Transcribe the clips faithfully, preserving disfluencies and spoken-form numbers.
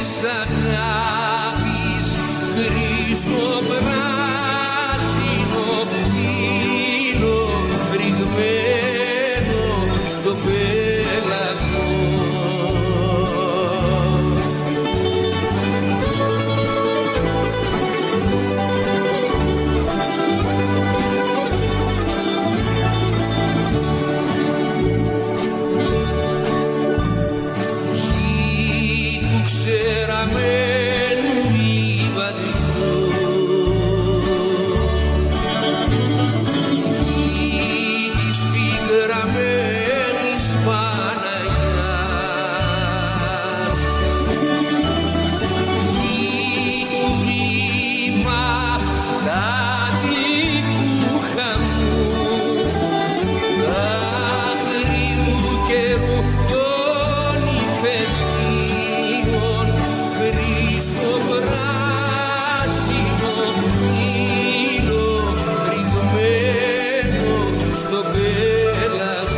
αγάπης χρυσό πράσινο φύλλο βρυγμένο στο πέλαγο. Ξεραμένου λιβαδιού ή της πικραμένης Παναγιάς ή του λιμανάτικου χαμού αγριού καιρού των ηφαιστείων χρυσό πράσινο φύλλο βρυγμένο στο πέλαγο.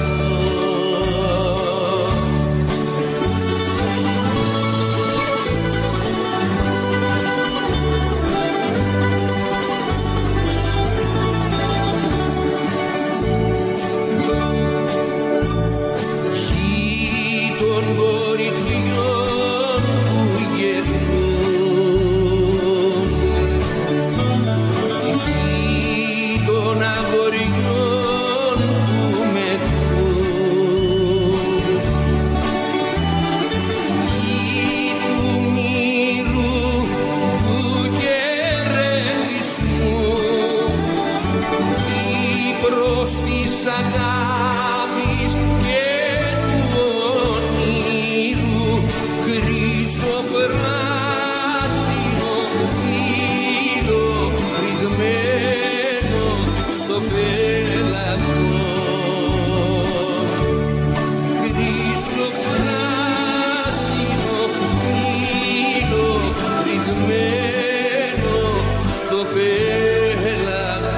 Χι των κοριτσιών που γερνούν, χι των αγοριών που μεθούν, χι του μύρου του χαιρετισμού, χι προς της αγάπης και του ονείρου χρυσό πράσινο φύλλο βρυγμένο στο πέλαγο. Χρυσό πράσινο φύλλο βρυγμένο στο πέλαγο.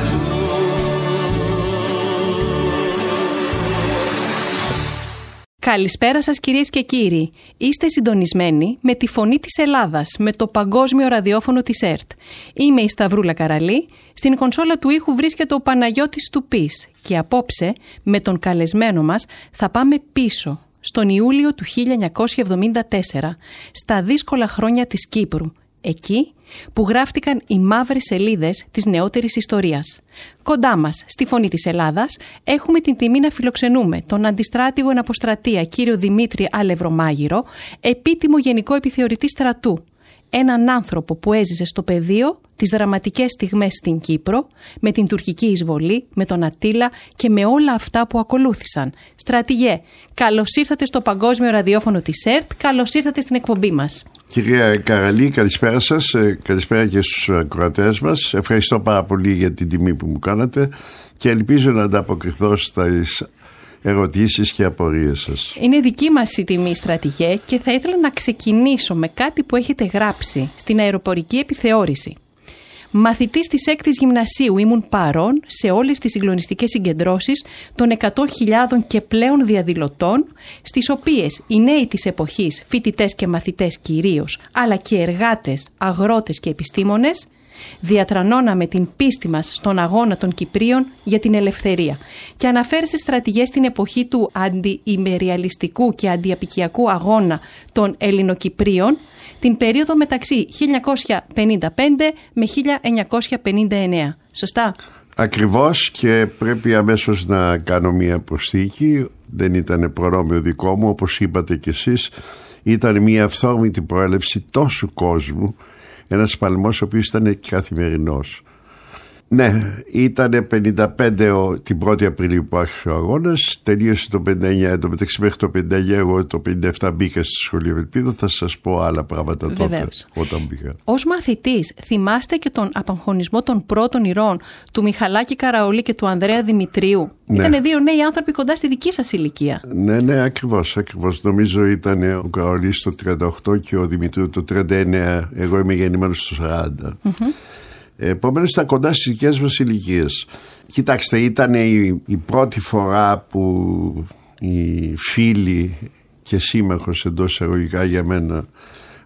Καλησπέρα σας κυρίες και κύριοι. Είστε συντονισμένοι με τη Φωνή της Ελλάδας, με το παγκόσμιο ραδιόφωνο της ΕΡΤ. Είμαι η Σταυρούλα Καραλή, στην κονσόλα του ήχου βρίσκεται ο Παναγιώτης Τουπής και απόψε με τον καλεσμένο μας θα πάμε πίσω, στον Ιούλιο του χίλια εννιακόσια εβδομήντα τέσσερα, στα δύσκολα χρόνια της Κύπρου, εκεί που γράφτηκαν οι μαύρες σελίδες της νεότερης ιστορίας. Κοντά μας, στη Φωνή της Ελλάδας, έχουμε την τιμή να φιλοξενούμε τον αντιστράτηγο εν αποστρατεία κύριο Δημήτρη Αλευρομάγειρο, επίτιμο γενικό επιθεωρητή στρατού. Έναν άνθρωπο που έζησε στο πεδίο τις δραματικές στιγμές στην Κύπρο, με την τουρκική εισβολή, με τον Αττήλα και με όλα αυτά που ακολούθησαν. Στρατηγέ, καλώς ήρθατε στο παγκόσμιο ραδιόφωνο της ΕΡΤ, καλώς ήρθατε στην εκπομπή μας. Κυρία Καραλή, καλησπέρα σας, καλησπέρα και στους ακροατές μας. Ευχαριστώ πάρα πολύ για την τιμή που μου κάνατε και ελπίζω να ανταποκριθώ στις ερωτήσεις και απορίες σας. Είναι δική μας η τιμή, στρατηγέ, και θα ήθελα να ξεκινήσω με κάτι που έχετε γράψει στην αεροπορική επιθεώρηση. Μαθητής της έκτης γυμνασίου ήμουν παρόν σε όλες τις συγκλονιστικές συγκεντρώσεις των εκατό χιλιάδων και πλέον διαδηλωτών, στις οποίες οι νέοι της εποχής, φοιτητές και μαθητές κυρίως, αλλά και εργάτες, αγρότες και επιστήμονες, διατρανώναμε την πίστη μας στον αγώνα των Κυπρίων για την ελευθερία. Και αναφέρεστε, στρατηγές, στην εποχή του αντιημεριαλιστικού και αντιαπικιακού αγώνα των Ελληνοκυπρίων, την περίοδο μεταξύ χίλια εννιακόσια πενήντα πέντε με χίλια εννιακόσια πενήντα εννέα. Σωστά? Ακριβώς, και πρέπει αμέσως να κάνω μία προσθήκη. Δεν ήταν προνόμιο δικό μου, όπως είπατε κι εσείς. Ήταν μία αυθόρμητη προέλευση τόσου κόσμου, ένας παλμός ο οποίος ήταν καθημερινός. Ναι, ήταν πενήντα πέντε ο, την πρώτη Απριλίου που άρχισε ο αγώνας, τελείωσε το πενήντα εννέα, εν τω μεταξύ μέχρι το πενήντα εννέα εγώ το πενήντα επτά μπήκα στη σχολή Ευελπίδα, θα σας πω άλλα πράγματα τότε. Βεβαίως. Όταν μπήκα. Ως μαθητής θυμάστε και τον απαγχωνισμό των πρώτων ηρών του Μιχαλάκη Καραολή και του Ανδρέα Δημητρίου? Ναι. Ήτανε δύο νέοι άνθρωποι κοντά στη δική σας ηλικία. Ναι, ναι, ακριβώς, ακριβώς. Νομίζω ήταν ο Καραολής το τριάντα οκτώ και ο Δημητρίου το τριάντα εννέα, εγώ είμαι γεννημένος στο σαράντα. Mm-hmm. Επομένως ήταν κοντά στις δικές μας ηλικίες. Κοιτάξτε, ήταν η, η πρώτη φορά που οι φίλοι και σύμμαχος εντός εισαγωγικά για μένα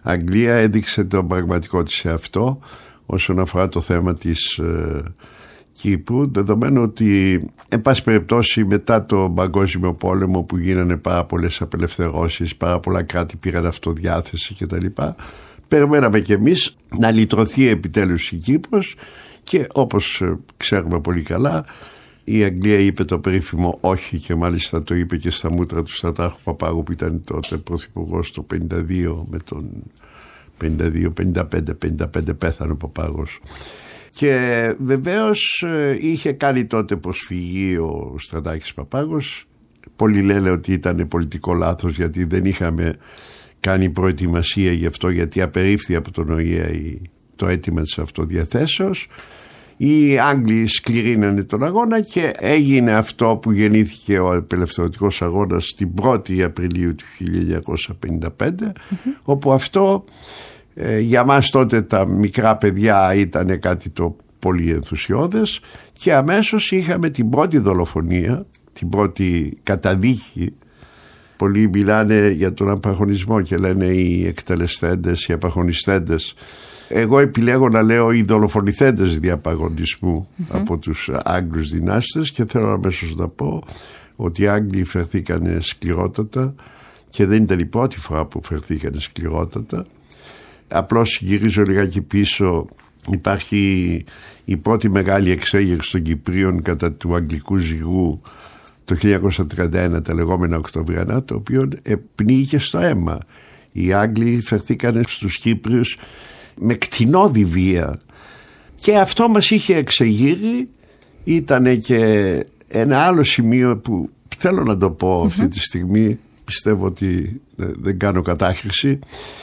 Αγγλία έδειξε τον πραγματικό της σε αυτό όσον αφορά το θέμα της ε, Κύπρου, δεδομένου ότι εν πάση περιπτώσει μετά το Παγκόσμιο Πόλεμο που γίνανε πάρα πολλές απελευθερώσεις, πάρα πολλά κράτη πήραν αυτοδιάθεση κτλ, περιμέναμε κι εμείς να λυτρωθεί επιτέλους η Κύπρος και όπως ξέρουμε πολύ καλά η Αγγλία είπε το περίφημο όχι, και μάλιστα το είπε και στα μούτρα του Στρατάρχου Παπάγου που ήταν τότε πρωθυπουργός το πενήντα δύο, με τον πενήντα δύο πενήντα πέντε πενήντα πέντε πέθανε ο Παπάγος. Και βεβαίως είχε κάνει τότε προσφυγή ο Στρατάρχης Παπάγος. Πολλοί λένε ότι ήταν πολιτικό λάθος, γιατί δεν είχαμε κάνει προετοιμασία γι' αυτό, γιατί απερίφθη από τον Ο Ε Ε το αίτημα της αυτοδιαθέσεως. Οι Άγγλοι σκληρύνανε τον αγώνα και έγινε αυτό που γεννήθηκε ο απελευθερωτικός αγώνας την πρώτη Απριλίου του χίλια εννιακόσια πενήντα πέντε, mm-hmm. όπου αυτό ε, για μας τότε τα μικρά παιδιά ήταν κάτι το πολύ ενθουσιώδες, και αμέσως είχαμε την πρώτη δολοφονία, την πρώτη καταδίκη. Πολλοί μιλάνε για τον απαγχωνισμό και λένε οι εκτελεστέντες, οι απαγχωνιστέντες. Εγώ επιλέγω να λέω οι δολοφονηθέντες διαπαγωνισμού mm-hmm. από τους Άγγλους δυνάστες, και θέλω αμέσως να πω ότι οι Άγγλοι φερθήκανε σκληρότατα και δεν ήταν η πρώτη φορά που φερθήκανε σκληρότατα. Απλώς γυρίζω λιγάκι πίσω. Υπάρχει η πρώτη μεγάλη εξέγερση των Κυπρίων κατά του Αγγλικού Ζυγού το χίλια εννιακόσια τριάντα ένα, τα λεγόμενα Οκτωβριανά, το οποίο πνίγηκε στο αίμα. Οι Άγγλοι φερθήκανε στους Κύπριους με κτηνώδη βία, και αυτό μας είχε εξεγείρει. Ήτανε και ένα άλλο σημείο που θέλω να το πω mm-hmm. αυτή τη στιγμή, πιστεύω ότι δεν κάνω κατάχρηση,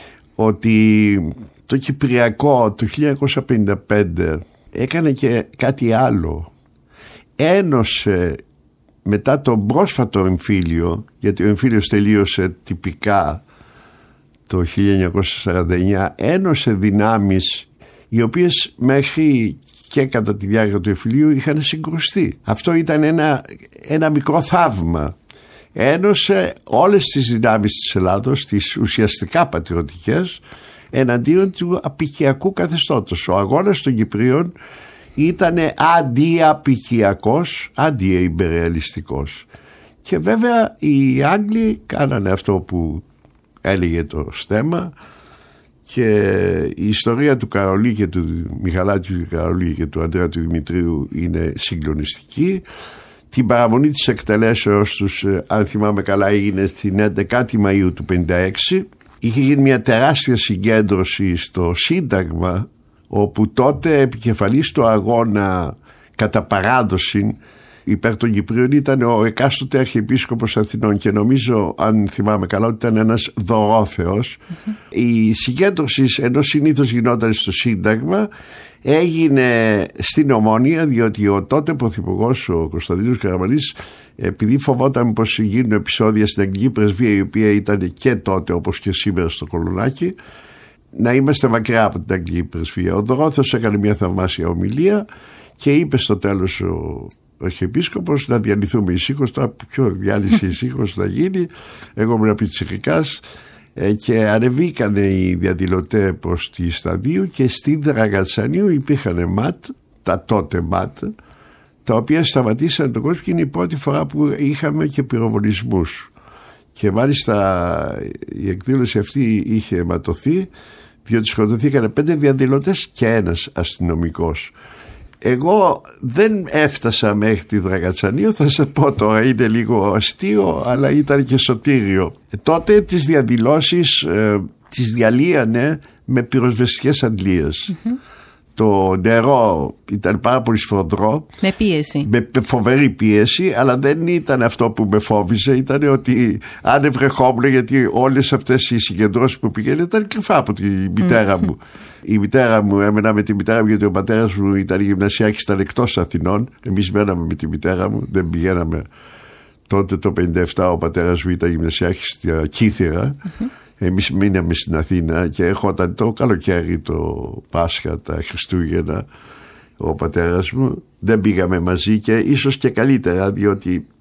ότι το Κυπριακό το χίλια εννιακόσια πενήντα πέντε έκανε και κάτι άλλο. Ένωσε μετά τον πρόσφατο εμφύλιο, γιατί ο εμφύλιος τελείωσε τυπικά το χίλια εννιακόσια σαράντα εννιά, ένωσε δυνάμεις οι οποίες μέχρι και κατά τη διάρκεια του εμφυλίου είχαν συγκρουστεί. Αυτό ήταν ένα, ένα μικρό θαύμα. Ένωσε όλες τις δυνάμεις της Ελλάδος, τις ουσιαστικά πατριωτικές, εναντίον του απικιακού καθεστώτος. Ο αγώνας των Κυπρίων ήταν αντιαπικιακός, αντιεϊμπεριαλιστικός. Και βέβαια οι Άγγλοι κάνανε αυτό που έλεγε το στέμμα, και η ιστορία του Καρολί και του Μιχαλάκη του Καρολί και του Ανδρέα του Δημητρίου είναι συγκλονιστική. Την παραμονή της εκτελέσεως τους, αν θυμάμαι καλά, έγινε στην έντεκατη Μαΐου του πενήντα έξι. Είχε γίνει μια τεράστια συγκέντρωση στο Σύνταγμα, όπου τότε επικεφαλής του αγώνα κατά παράδοση υπέρ των Κυπρίων ήταν ο εκάστοτε Αρχιεπίσκοπος Αθηνών, και νομίζω, αν θυμάμαι καλά, ότι ήταν ένας δωρόθεος. Mm-hmm. Η συγκέντρωση, ενώ συνήθως γινόταν στο Σύνταγμα, έγινε στην Ομόνια, διότι ο τότε πρωθυπουργός, ο Κωνσταντίνος Καραμανλής, επειδή φοβόταν πως γίνουν επεισόδια στην Αγγλική Πρεσβεία, η οποία ήταν και τότε όπως και σήμερα στο Κολονάκι, να είμαστε μακριά από την Αγγλική Πρεσβεία. Ο δωρόθεος έκανε μια θαυμάσια ομιλία και είπε στο τέλος ο ο Αρχιεπίσκοπος να διαλυθούμε ησύχως. Τώρα ποιο διάλυση ησύχως θα γίνει, εγώ ήμουν πιτσιρικάς, ε, και ανεβήκανε οι διαδηλωτές προς τη Σταδίου, και στην Δραγατσανίου υπήρχαν ΜΑΤ, τα τότε ΜΑΤ, τα οποία σταματήσαν τον κόσμο, και είναι η πρώτη φορά που είχαμε και πυροβολισμούς. Και μάλιστα η εκδήλωση αυτή είχε αιματωθεί, διότι σκοτωθήκανε πέντε διαδηλωτές και ένας αστυνομικός. Εγώ δεν έφτασα μέχρι τη Δραγατσανίου, θα σας πω τώρα, είναι λίγο αστείο, αλλά ήταν και σωτήριο. Ε, τότε τις διαδηλώσεις ε, τις διαλύανε με πυροσβεστικές αντλίες. Mm-hmm. Το νερό ήταν πάρα πολύ σφοδρό, με πίεση, με φοβερή πίεση, αλλά δεν ήταν αυτό που με φόβιζε. Ήταν ότι αν ευρεχόμουν, γιατί όλες αυτές οι συγκεντρώσεις που πήγαινε ήταν κρυφά από τη μητέρα μου. Η μητέρα μου, έμενα με τη μητέρα μου, γιατί ο πατέρας μου ήταν γυμνασιάρχης, ήταν εκτός Αθηνών. Εμείς μέναμε με τη μητέρα μου, δεν πηγαίναμε. Τότε το πενήντα επτά ο πατέρας μου ήταν γυμνασιάρχης στη Κύθυρα. Mm-hmm. Εμείς μείναμε στην Αθήνα, και έρχονταν το καλοκαίρι, το Πάσχα, τα Χριστούγεννα, ο πατέρας μου. Δεν πήγαμε μαζί, και ίσως και καλύτερα, διότι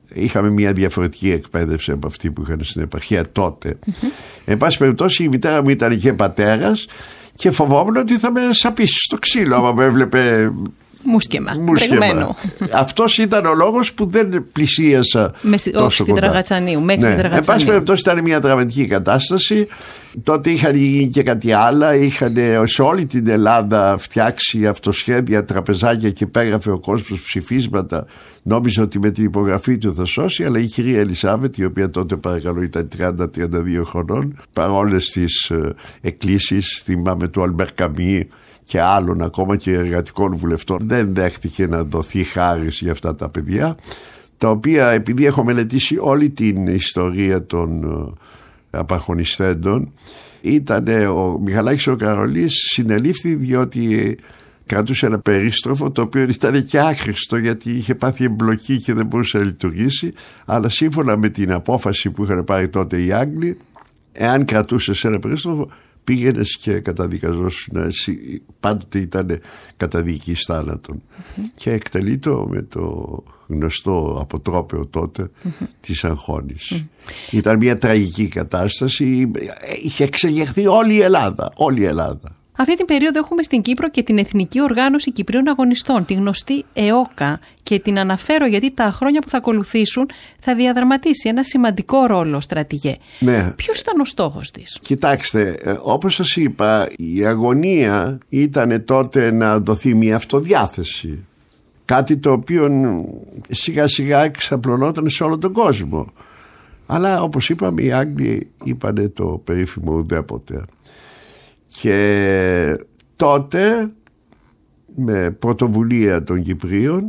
είχαμε μια διαφορετική εκπαίδευση από αυτή που είχαν στην επαρχία τότε. Mm-hmm. Εν πάση περιπτώσει η μητέρα μου ήταν και πατέρας και φοβόμουν ότι θα με σαπίσει στο ξύλο άμα με έβλεπε μουσκεμα. μουσκεμα. Αυτός ήταν ο λόγος που δεν πλησίασα με, τόσο όχι στην κοντά. Δραγατσανίου, μέχρι Ναι. τη Δραγατσανίου. Εν πάση περιπτώσει ήταν μια δραματική κατάσταση. Τότε είχαν γίνει και κάτι άλλο. Είχαν σε όλη την Ελλάδα φτιάξει αυτοσχέδια, τραπεζάκια και υπέγραφε ο κόσμος ψηφίσματα. Νόμιζε ότι με την υπογραφή του θα σώσει, αλλά η κυρία Ελισάβετ, η οποία τότε παρακαλώ ήταν τριάντα με τριάντα δύο χρονών, παρόλες τις ε, εκκλήσεις, θυμάμαι του Αλμπέρ Καμί και άλλων ακόμα και εργατικών βουλευτών, δεν δέχτηκε να δοθεί χάρις για αυτά τα παιδιά, τα οποία επειδή έχω μελετήσει όλη την ιστορία των ε, απαγχωνιστέντων, ήταν ο Μιχαλάκης ο Καρολής συνελήφθη διότι κρατούσε ένα περίστροφο το οποίο ήταν και άχρηστο γιατί είχε πάθει εμπλοκή και δεν μπορούσε να λειτουργήσει, αλλά σύμφωνα με την απόφαση που είχαν πάρει τότε οι Άγγλοι, εάν κρατούσες ένα περίστροφο πήγαινες και καταδικαζόσουν. Πάντοτε ήταν καταδίκης θάνατον. Mm-hmm. Και εκτελεί το με το γνωστό αποτρόπαιο τότε mm-hmm. της Αγχώνης. Mm-hmm. Ήταν μια τραγική κατάσταση. Είχε εξεγερθεί όλη η Ελλάδα. Όλη η Ελλάδα. Αυτή την περίοδο έχουμε στην Κύπρο και την Εθνική Οργάνωση Κυπρίων Αγωνιστών, τη γνωστή ΕΟΚΑ, και την αναφέρω γιατί τα χρόνια που θα ακολουθήσουν θα διαδραματίσει ένα σημαντικό ρόλο, στρατηγέ. Ναι. Ποιος ήταν ο στόχος της? Κοιτάξτε, όπως σας είπα, η αγωνία ήταν τότε να δοθεί μια αυτοδιάθεση. Κάτι το οποίο σιγά σιγά εξαπλωνόταν σε όλο τον κόσμο. Αλλά όπως είπαμε, οι Άγγλοι είπανε το περίφημο ουδέποτε. Και τότε με πρωτοβουλία των Κυπρίων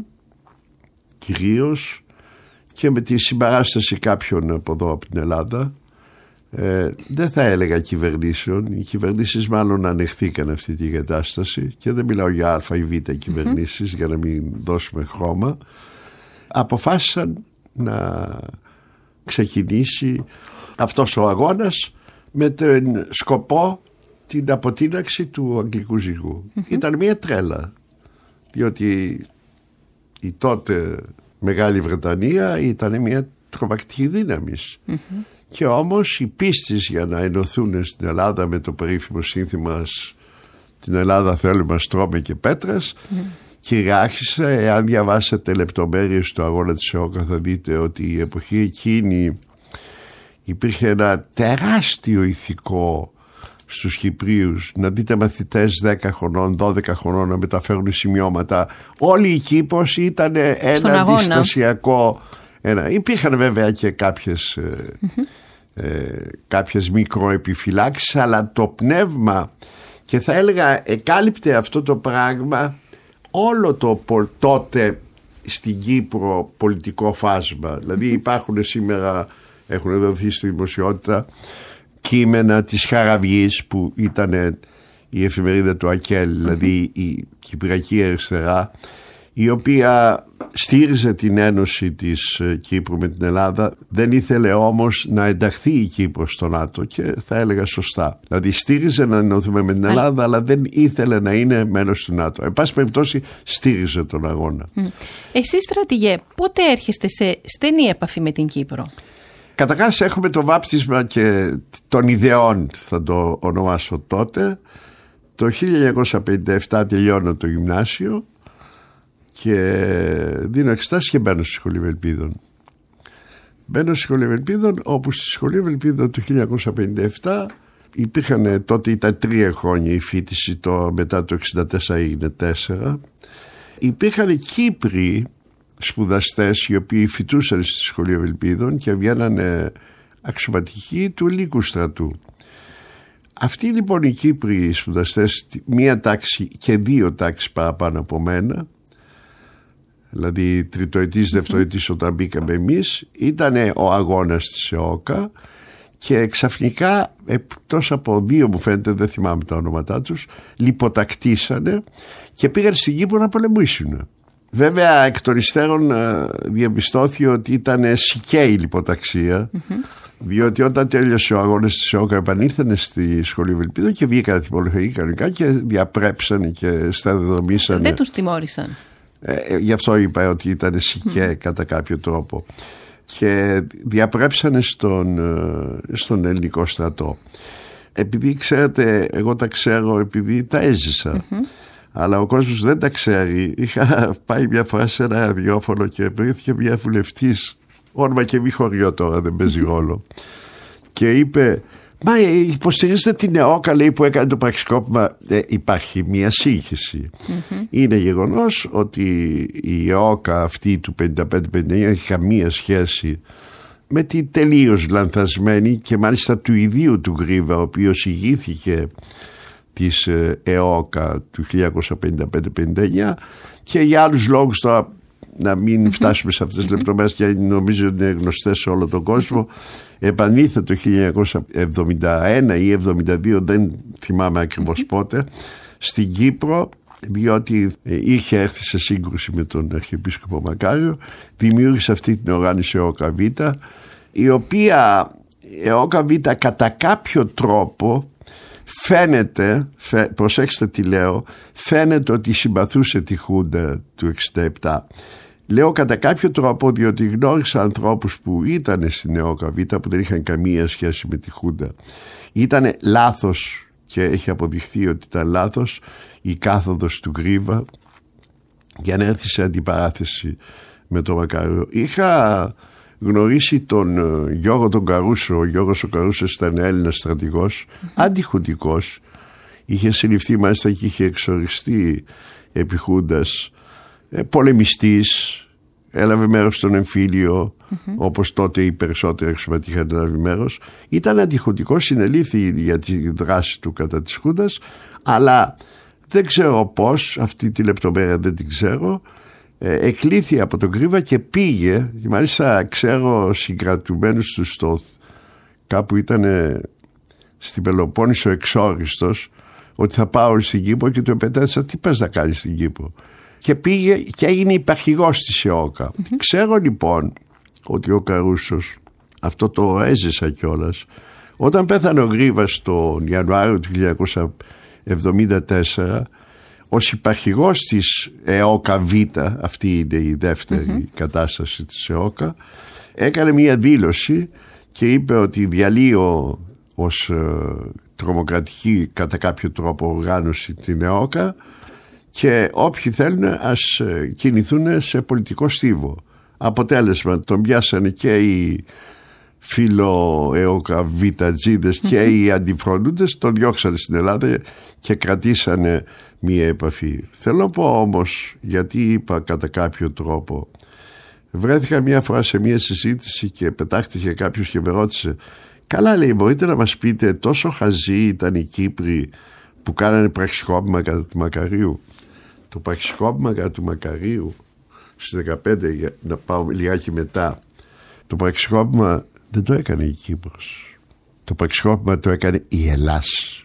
κυρίως και με τη συμπαράσταση κάποιων από εδώ από την Ελλάδα, ε, δεν θα έλεγα κυβερνήσεων, οι κυβερνήσεις μάλλον ανεχθήκαν αυτή τη κατάσταση και δεν μιλάω για α ή β κυβερνήσεις mm-hmm. για να μην δώσουμε χρώμα, αποφάσισαν να ξεκινήσει αυτός ο αγώνας με τον σκοπό την αποτείναξη του αγγλικού ζυγού. Mm-hmm. Ήταν μια τρέλα, διότι η τότε Μεγάλη Βρετανία ήταν μια τρομακτική δύναμη. Mm-hmm. Και όμως οι πίστης για να ενωθούν στην Ελλάδα με το περίφημο σύνθημα «Την Ελλάδα θέλουμε στρώμε και πέτρες» mm-hmm. κυριάρχησε. Εάν διαβάσετε λεπτομέρειες του αγώνα της ΕΟΚΑ θα δείτε ότι η εποχή εκείνη υπήρχε ένα τεράστιο ηθικό στους Κυπρίους. Να δείτε μαθητές δέκα χρονών, δώδεκα χρονών να μεταφέρουν σημειώματα. Όλη η Κύπρος ήταν ένα αντιστασιακό. Ένα. Υπήρχαν βέβαια και κάποιες, mm-hmm. ε, κάποιες μικροεπιφυλάξεις, αλλά το πνεύμα, και θα έλεγα εκάλυπτε αυτό το πράγμα όλο το τότε στην Κύπρο πολιτικό φάσμα. Δηλαδή υπάρχουν σήμερα, έχουν δοθεί στη δημοσιότητα κείμενα της Χαραβιής που ήταν η εφημερίδα του ΑΚΕΛ, δηλαδή η Κυπριακή Αριστερά, η οποία στήριζε την ένωση της Κύπρου με την Ελλάδα, δεν ήθελε όμως να ενταχθεί η Κύπρος στο ΝΑΤΟ, και θα έλεγα σωστά. Δηλαδή στήριζε να ενωθούμε με την Ελλάδα, αλλά δεν ήθελε να είναι μέλος του ΝΑΤΟ. Εν πάση περιπτώσει στήριζε τον αγώνα. Εσείς, στρατηγέ, πότε έρχεστε σε στενή επαφή με την Κύπρο? Καταρχάς έχουμε το βάπτισμα και των ιδεών, θα το ονομάσω τότε. Το χίλια εννιακόσια πενήντα επτά τελειώνω το γυμνάσιο και δίνω εξετάσεις και μπαίνω στη Σχολή Ευελπίδων. Μπαίνω στη Σχολή Ευελπίδων, όπου στη Σχολή Ευελπίδων το χίλια εννιακόσια πενήντα επτά υπήρχαν, τότε ήταν τρία χρόνια η φοιτηση, το, μετά το εξήντα τέσσερα έγινε τέσσερα. Υπήρχαν Κύπροι σπουδαστές οι οποίοι φοιτούσαν στη Σχολή Ευελπίδων και βγαίνανε αξιωματικοί του ελληνικού στρατού. Αυτοί λοιπόν οι Κύπροι σπουδαστές, μία τάξη και δύο τάξεις παραπάνω από μένα, δηλαδή τριτοετής, δευτεροετής όταν μπήκαμε εμείς, ήταν ο αγώνας της ΕΟΚΑ, και ξαφνικά εκτός από δύο, μου φαίνεται, δεν θυμάμαι τα ονόματά τους, λιποτακτήσανε και πήγαν στην Κύπρο να πολεμήσουν. Βέβαια εκ των υστέρων διαπιστώθηκε ότι ήταν σικαίη λιποταξία, mm-hmm. διότι όταν τέλειωσε ο αγώνας της ΕΟΚΑ επανήλθανε στη Σχολή Ευελπίδων και βγήκαν τιμολογικοί κανονικά και διαπρέψανε και σταδιοδρομήσανε. Δεν τους τιμώρησαν. Ε, γι' αυτό είπα ότι ήταν σικέ mm. κατά κάποιο τρόπο. και διαπρέψανε στον, στον ελληνικό στρατό. Επειδή ξέρετε, εγώ τα ξέρω επειδή τα έζησα, mm-hmm. αλλά ο κόσμος δεν τα ξέρει. Είχα πάει μια φορά σε ένα ραδιόφωνο και βρέθηκε μια βουλευτής, όνομα και μη χωριό τώρα, δεν παίζει ρόλο, και είπε: «Μα υποστηρίζετε την ΕΟΚΑ», λέει, που έκανε το πραξικόπημα. Ε, υπάρχει μια σύγχυση. Mm-hmm. Είναι γεγονός ότι η ΕΟΚΑ αυτή του πενήντα πέντε πενήντα εννιά έχει καμία σχέση με την τελείως λανθασμένη και μάλιστα του ιδίου του Γρίβα, ο οποίος ηγήθηκε της ΕΟΚΑ του χίλια εννιακόσια πενήντα πέντε πενήντα εννιά, και για άλλους λόγους τώρα να μην mm-hmm. φτάσουμε σε αυτές τις λεπτομέρειες, και νομίζω ότι είναι γνωστές σε όλο τον κόσμο. Επανήλθε το χίλια εννιακόσια εβδομήντα ένα ή εβδομήντα δύο, δεν θυμάμαι ακριβώς πότε, στην Κύπρο, διότι είχε έρθει σε σύγκρουση με τον Αρχιεπίσκοπο Μακάριο. Δημιούργησε αυτή την οργάνωση ΕΟΚΑ Β, η οποία ΕΟΚΑ Β κατά κάποιο τρόπο φαίνεται, προσέξτε τι λέω, φαίνεται ότι συμπαθούσε τη Χούντα του εξήντα επτά. Λέω κατά κάποιο τρόπο, διότι γνώρισα ανθρώπους που ήταν στην ΕΟΚΑ Β, που δεν είχαν καμία σχέση με τη Χούντα. Ήταν λάθος, και έχει αποδειχθεί ότι ήταν λάθος, η κάθοδος του Γρίβα για να έρθει σε αντιπαράθεση με τον Μακάριο. Είχα γνωρίσει τον Γιώργο τον Καρούσο. Ο Γιώργος ο Καρούσος ήταν Έλληνας στρατηγός, mm-hmm. αντιχουντικός. Είχε συλληφθεί μάλιστα και είχε εξοριστεί επί Χούντας, ε, πολεμιστής, έλαβε μέρος στον εμφύλιο, mm-hmm. όπως τότε οι περισσότεροι εξωματικοί είχαν λάβει μέρος. Ήταν αντιχουντικός, συνελήφθη για τη δράση του κατά της Χούντας, αλλά δεν ξέρω πώς, αυτή τη λεπτομέρεια δεν την ξέρω, ε, εκλήθη από τον Γρίβα και πήγε, και μάλιστα ξέρω συγκρατουμένους του στο κάπου ήταν στην Πελοπόννησο εξόριστος, ότι θα πάω στην Κύπρο, και του επετέθησα: «Τι πας να κάνεις στην Κύπρο?» Και πήγε και έγινε υπαρχηγός της ΕΟΚΑ. Mm-hmm. Ξέρω λοιπόν ότι ο Καρούσος, αυτό το έζησα κιόλας, όταν πέθανε ο Γρίβας τον Ιανουάριο του χίλια εννιακόσια εβδομήντα τέσσερα, ως υπαρχηγός της ΕΟΚΑ Β, αυτή είναι η δεύτερη mm-hmm. κατάσταση της ΕΟΚΑ, έκανε μια δήλωση και είπε ότι διαλύω ως ε, τρομοκρατική κατά κάποιο τρόπο οργάνωση την ΕΟΚΑ, και όποιοι θέλουν ας κινηθούν σε πολιτικό στίβο. Αποτέλεσμα, τον πιάσανε και οι φίλο ΕΟΚΑ Βιτατζίδες και οι αντιφρονούντες, τον διώξανε στην Ελλάδα και κρατήσανε μία επαφή. Θέλω να πω όμως, γιατί είπα κατά κάποιο τρόπο, βρέθηκα μία φορά σε μία συζήτηση και πετάχτηκε κάποιος και με ρώτησε: «Καλά», λέει, «μπορείτε να μας πείτε, τόσο χαζοί ήταν οι Κύπροι που κάνανε πραξικόπημα κατά του Μακαρίου?» Το πραξικόπημα κατά του Μακαρίου στις δεκαπέντε, να πάω λιγάκι μετά, το πραξικόπημα δεν το έκανε η Κύπρος. Το πραξικόπημα το έκανε η Ελλάς.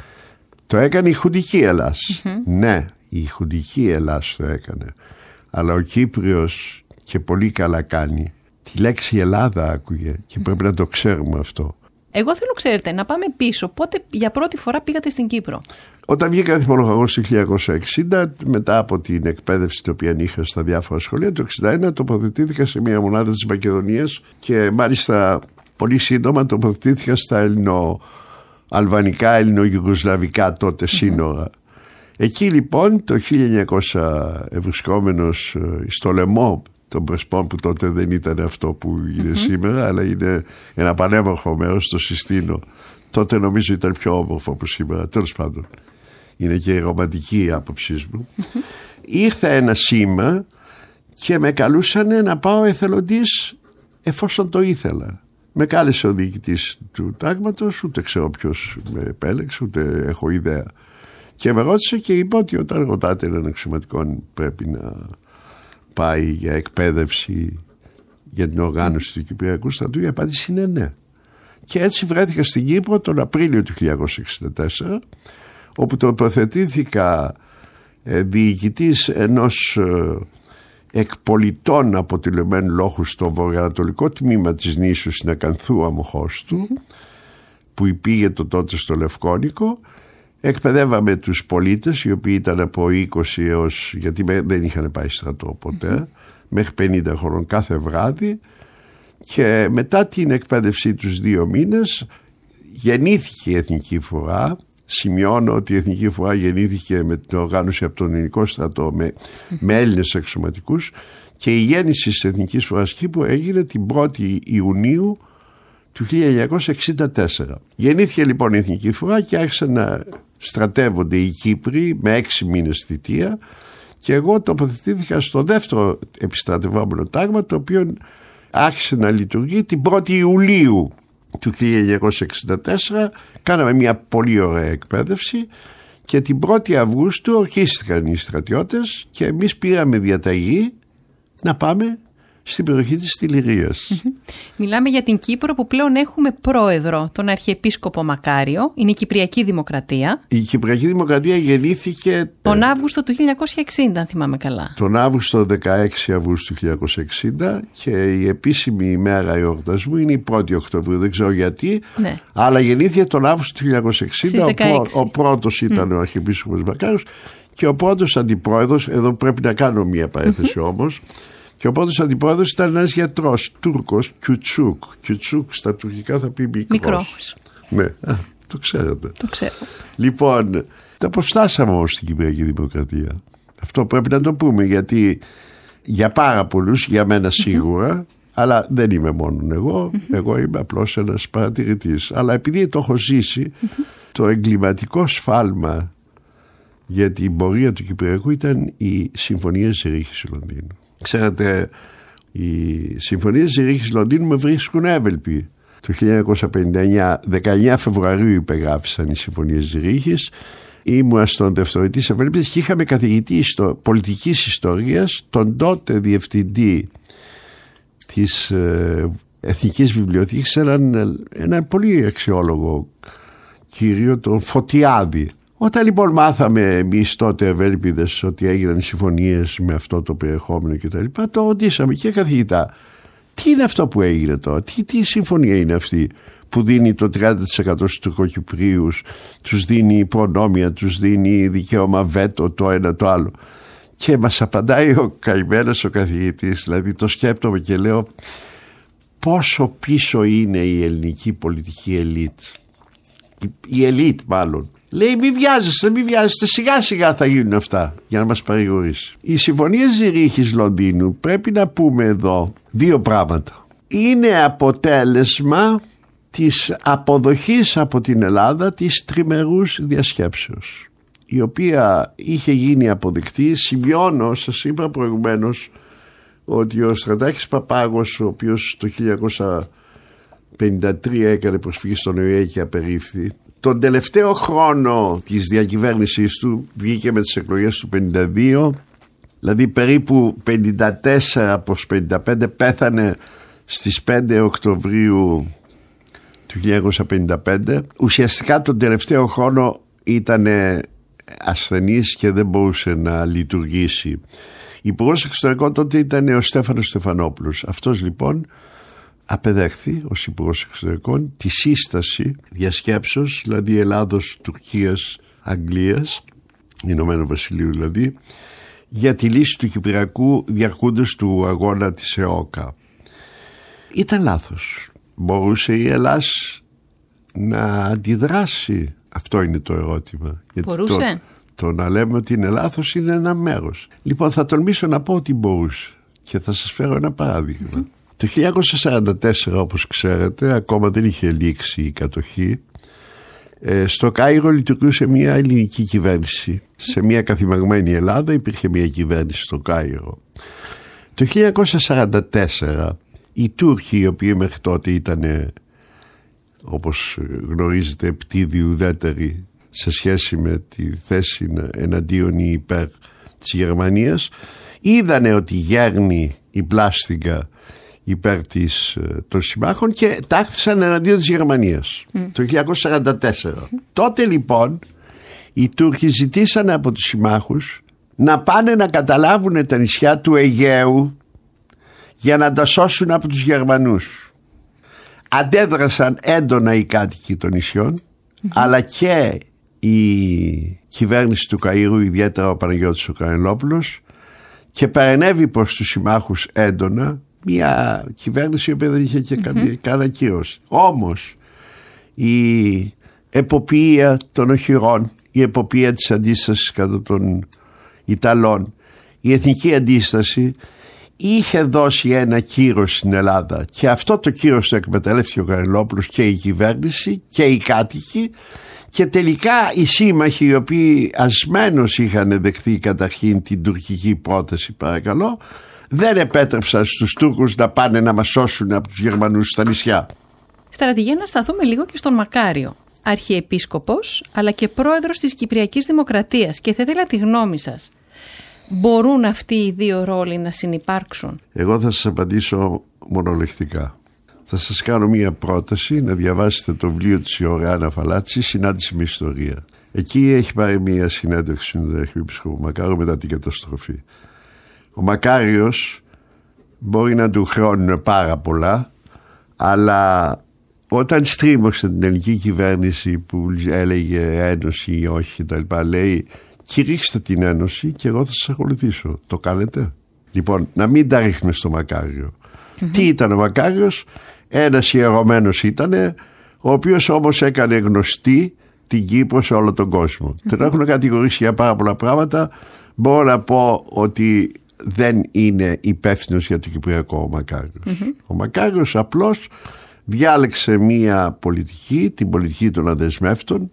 Το έκανε η χουντική Ελλάς. Mm-hmm. Ναι, η χουντική Ελλάς το έκανε. Αλλά ο Κύπριος, και πολύ καλά κάνει, τη λέξη Ελλάδα άκουγε, και πρέπει να το ξέρουμε αυτό. Εγώ θέλω, ξέρετε, να πάμε πίσω. Πότε για πρώτη φορά πήγατε στην Κύπρο? Όταν βγήκα δημολογαγός το χίλια εννιακόσια εξήντα, μετά από την εκπαίδευση την οποία είχα στα διάφορα σχολεία, το εξήντα ένα τοποθετήθηκα σε μια μονάδα της Μακεδονίας, και μάλιστα πολύ σύντομα τοποθετήθηκα στα ελληνοαλβανικά, ελληνογιουγκοσλαβικά τότε σύνορα. Mm-hmm. Εκεί λοιπόν το χίλια εννιακόσια, ευρισκόμενος στο λαιμό των Πρεσπών, που τότε δεν ήταν αυτό που είναι mm-hmm. σήμερα, αλλά είναι ένα πανέμορφο μέρος στο Συστήνο. Τότε νομίζω ήταν πιο όμορφο από σήμερα. Τέλος πάντων, είναι και η ρομαντική άποψή μου. Mm-hmm. Ήρθε ένα σήμα και με καλούσανε να πάω εθελοντής εφόσον το ήθελα. Με κάλεσε ο διοικητής του τάγματος, ούτε ξέρω ποιος με επέλεξε, ούτε έχω ιδέα. Και με ρώτησε και είπα ότι όταν ρωτάτε έναν αξιωματικό πρέπει να πάει για εκπαίδευση για την οργάνωση του Κυπριακού στρατού, η απάντηση είναι ναι. Και έτσι βρέθηκα στην Κύπρο τον Απρίλιο του χίλια εννιακόσια εξήντα τέσσερα, όπου τοποθετήθηκα ε, διοικητής ενός ε, εκπολιτών αποτελεμένου λόγου στο βορειοανατολικό τμήμα της νήσου στην Ακανθού Αμοχώστου, που υπήγε το τότε στο Λευκόνικο. Εκπαιδεύαμε τους πολίτες, οι οποίοι ήταν από είκοσι έως, γιατί δεν είχαν πάει στρατό ποτέ, mm-hmm. μέχρι πενήντα χρόνων κάθε βράδυ. και μετά την εκπαίδευσή τους δύο μήνες γεννήθηκε η Εθνική Φορά. Σημειώνω ότι η Εθνική Φορά γεννήθηκε με την οργάνωση από τον Ελληνικό στρατό με, με Έλληνες αξιωματικούς, και η γέννηση της Εθνικής Φοράς Κύπρου έγινε την πρώτη Ιουνίου του χίλια εννιακόσια εξήντα τέσσερα. Γεννήθηκε λοιπόν η Εθνική Φορά και άρχισαν να στρατεύονται οι Κύπροι με έξι μήνες θητεία, και εγώ τοποθετήθηκα στο δεύτερο επιστρατευόμενο τάγμα, το οποίο άρχισε να λειτουργεί την πρώτη Ιουλίου του χίλια εννιακόσια εξήντα τέσσερα. Κάναμε μια πολύ ωραία εκπαίδευση και την πρώτη Αυγούστου ορκίστηκαν οι στρατιώτες και εμείς πήραμε διαταγή να πάμε στην περιοχή της Τιλιρίας. Μιλάμε για την Κύπρο που πλέον έχουμε πρόεδρο, τον Αρχιεπίσκοπο Μακάριο. Είναι η Κυπριακή Δημοκρατία. Η Κυπριακή Δημοκρατία γεννήθηκε τον Αύγουστο του χίλια εννιακόσια εξήντα, αν θυμάμαι καλά. Τον Αύγουστο, δεκαέξι Αυγούστου του χίλια εννιακόσια εξήντα, και η επίσημη ημέρα εορτασμού είναι η πρώτη Οκτωβρίου. Δεν ξέρω γιατί, ναι. αλλά γεννήθηκε τον Αύγουστο του χίλια εννιακόσια εξήντα. Ο, πρό, ο πρώτος ήταν mm. ο Αρχιεπίσκοπος Μακάριος και ο πρώτος αντιπρόεδρος. Εδώ πρέπει να κάνω μια παρένθεση όμως. Και ο πρώτος αντιπρόεδρος ήταν ένας γιατρός, Τούρκος, Κιουτσούκ. Κιουτσούκ στα τουρκικά θα πει μικρός. Μικρός. Ναι, α, το ξέρετε. Το ξέρω. Λοιπόν, το αποφτάσαμε όμως στην Κυπριακή Δημοκρατία. Αυτό πρέπει να το πούμε, γιατί για πάρα πολλούς, για μένα σίγουρα, αλλά δεν είμαι μόνο εγώ, εγώ είμαι απλώς ένας παρατηρητής. Αλλά επειδή το έχω ζήσει, το εγκληματικό σφάλμα για την πορεία του Κυπριακού ήταν οι συμφωνίες Ζηρίχης Λονδίνου. Ξέρετε, οι συμφωνίες Ζηρίχης Λονδίνου με βρίσκουν έβελποι. Το χίλια εννιακόσια πενήντα εννιά, δεκαεννιά Φεβρουαρίου υπεγράφησαν οι συμφωνίες Ζηρίχης. Ήμουνα στον δευτεροετή ευέλπιτες και είχαμε καθηγητή ιστο, πολιτικής ιστορίας, τον τότε διευθυντή της ε, Εθνικής Βιβλιοθήκης, έναν, έναν πολύ αξιόλογο κύριο, τον Φωτιάδη. Όταν λοιπόν μάθαμε εμείς τότε ευέλπιδες ότι έγιναν συμφωνίες με αυτό το περιεχόμενο και τα λοιπά, το ρωτήσαμε και καθηγητά, τι είναι αυτό που έγινε τώρα, τι, τι συμφωνία είναι αυτή που δίνει το τριάντα τοις εκατό στους Τουρκοκυπρίους, τους δίνει προνόμια, τους δίνει δικαίωμα βέτο, το ένα το άλλο. Και μας απαντάει ο καημένος ο καθηγητής, δηλαδή το σκέπτομαι και λέω πόσο πίσω είναι η ελληνική πολιτική ελίτ, η, η ελίτ μάλλον. Λέει μη βιάζεστε, μη βιάζεστε, σιγά σιγά θα γίνουν αυτά, για να μας παρηγορήσει. Οι συμφωνίες Ζηρίχης Λονδίνου, πρέπει να πούμε εδώ δύο πράγματα. Είναι αποτέλεσμα της αποδοχής από την Ελλάδα της τριμερούς διασκέψεως, η οποία είχε γίνει αποδεκτή. Σημειώνω, σας είπα προηγουμένως, ότι ο Στρατάκης Παπάγος, ο οποίος το χίλια εννιακόσια πενήντα τρία έκανε προσφυγή στον Ο Ε Ε και απερίφθη, τον τελευταίο χρόνο της διακυβέρνησής του, βγήκε με τις εκλογές του πενήντα δύο, δηλαδή περίπου πενήντα τέσσερα προς πενήντα πέντε, πέθανε στις πέντε Οκτωβρίου του χίλια εννιακόσια πενήντα πέντε. Ουσιαστικά τον τελευταίο χρόνο ήταν ασθενής και δεν μπορούσε να λειτουργήσει. Υπουργός Εξωτερικών τότε ήταν ο Στέφανος Στεφανόπουλος. Αυτός λοιπόν απεδέχθη ως Υπουργός Εξωτερικών τη σύσταση διασκέψεως, δηλαδή Ελλάδος, Τουρκίας, Αγγλίας, Ηνωμένου Βασιλείου δηλαδή, για τη λύση του Κυπριακού διαρκούντος του αγώνα της ΕΟΚΑ. Ήταν λάθος. Μπορούσε η Ελλάς να αντιδράσει? Αυτό είναι το ερώτημα. Μπορούσε. Γιατί το, το να λέμε ότι είναι λάθος είναι ένα μέρος. Λοιπόν, θα τολμήσω να πω ότι μπορούσε και θα σας φέρω ένα παράδειγμα. Mm-hmm. Το χίλια εννιακόσια σαράντα τέσσερα, όπως ξέρετε, ακόμα δεν είχε λήξει η κατοχή. Ε, στο Κάιρο λειτουργούσε μια ελληνική κυβέρνηση. Σε μια καθημερινή Ελλάδα υπήρχε μια κυβέρνηση στο Κάιρο. Το χίλια εννιακόσια σαράντα τέσσερα οι Τούρκοι, οι οποίοι μέχρι τότε ήταν, όπως γνωρίζετε, επιτίδη ουδέτεροι σε σχέση με τη θέση εναντίον ή υπέρ της Γερμανίας, είδανε ότι γέρνει η πλάστιγκα υπέρ της, των συμμάχων και τάχθησαν εναντίον της Γερμανίας mm. το χίλια εννιακόσια σαράντα τέσσερα. Mm. Τότε λοιπόν οι Τούρκοι ζητήσαν από τους συμμάχους να πάνε να καταλάβουν τα νησιά του Αιγαίου για να τα σώσουν από τους Γερμανούς. Αντέδρασαν έντονα οι κάτοικοι των νησιών mm-hmm. αλλά και η κυβέρνηση του Καΐρου, ιδιαίτερα ο Παναγιώτης ο Καρενόπουλος, και παρενέβη προς τους συμμάχους έντονα, μια κυβέρνηση η οποία δεν είχε και mm-hmm. κανένα κύρος. Όμως η εποπία των οχυρών, η εποπία της αντίστασης κατά των Ιταλών, η εθνική αντίσταση είχε δώσει ένα κύρος στην Ελλάδα, και αυτό το κύρος το εκμεταλλεύτηκε ο Καριλόπουλος και η κυβέρνηση και οι κάτοικοι, και τελικά οι σύμμαχοι, οι οποίοι ασμένως είχαν δεχθεί καταρχήν την τουρκική πρόταση, παρακαλώ, δεν επέτρεψαν στους Τούρκους να πάνε να μας σώσουν από τους Γερμανούς στα νησιά. Στρατηγέ, να σταθούμε λίγο και στον Μακάριο, αρχιεπίσκοπος αλλά και πρόεδρος της Κυπριακής Δημοκρατίας, και θα ήθελα τη γνώμη σας. Μπορούν αυτοί οι δύο ρόλοι να συνυπάρξουν? Εγώ θα σας απαντήσω μονολεκτικά. Θα σας κάνω μία πρόταση να διαβάσετε το βιβλίο της Ιωάννα Φαλάτση, «Συνάντηση με Ιστορία». Εκεί έχει πάρει μία συνέντευξη με τον Αρχιεπίσκοπο Μακάριο μετά την καταστροφή. Ο Μακάριος μπορεί να του χρόνουν πάρα πολλά, αλλά όταν στρίμωξε την ελληνική κυβέρνηση που έλεγε ένωση ή όχι κτλ., λέει κηρύξτε την ένωση και εγώ θα σας ακολουθήσω. Το κάνετε? Λοιπόν, να μην τα ρίχνουμε στο Μακάριο. Mm-hmm. Τι ήταν ο Μακάριος? Ένας ιερωμένος ήτανε, ο οποίος όμως έκανε γνωστή την Κύπρο σε όλο τον κόσμο. Mm-hmm. Τον έχουν κατηγορήσει για πάρα πολλά πράγματα. Μπορώ να πω ότι δεν είναι υπεύθυνος για το Κυπριακό ο Μακάριος. Mm-hmm. Ο Μακάριος απλώς διάλεξε μία πολιτική, την πολιτική των αδεσμεύτων,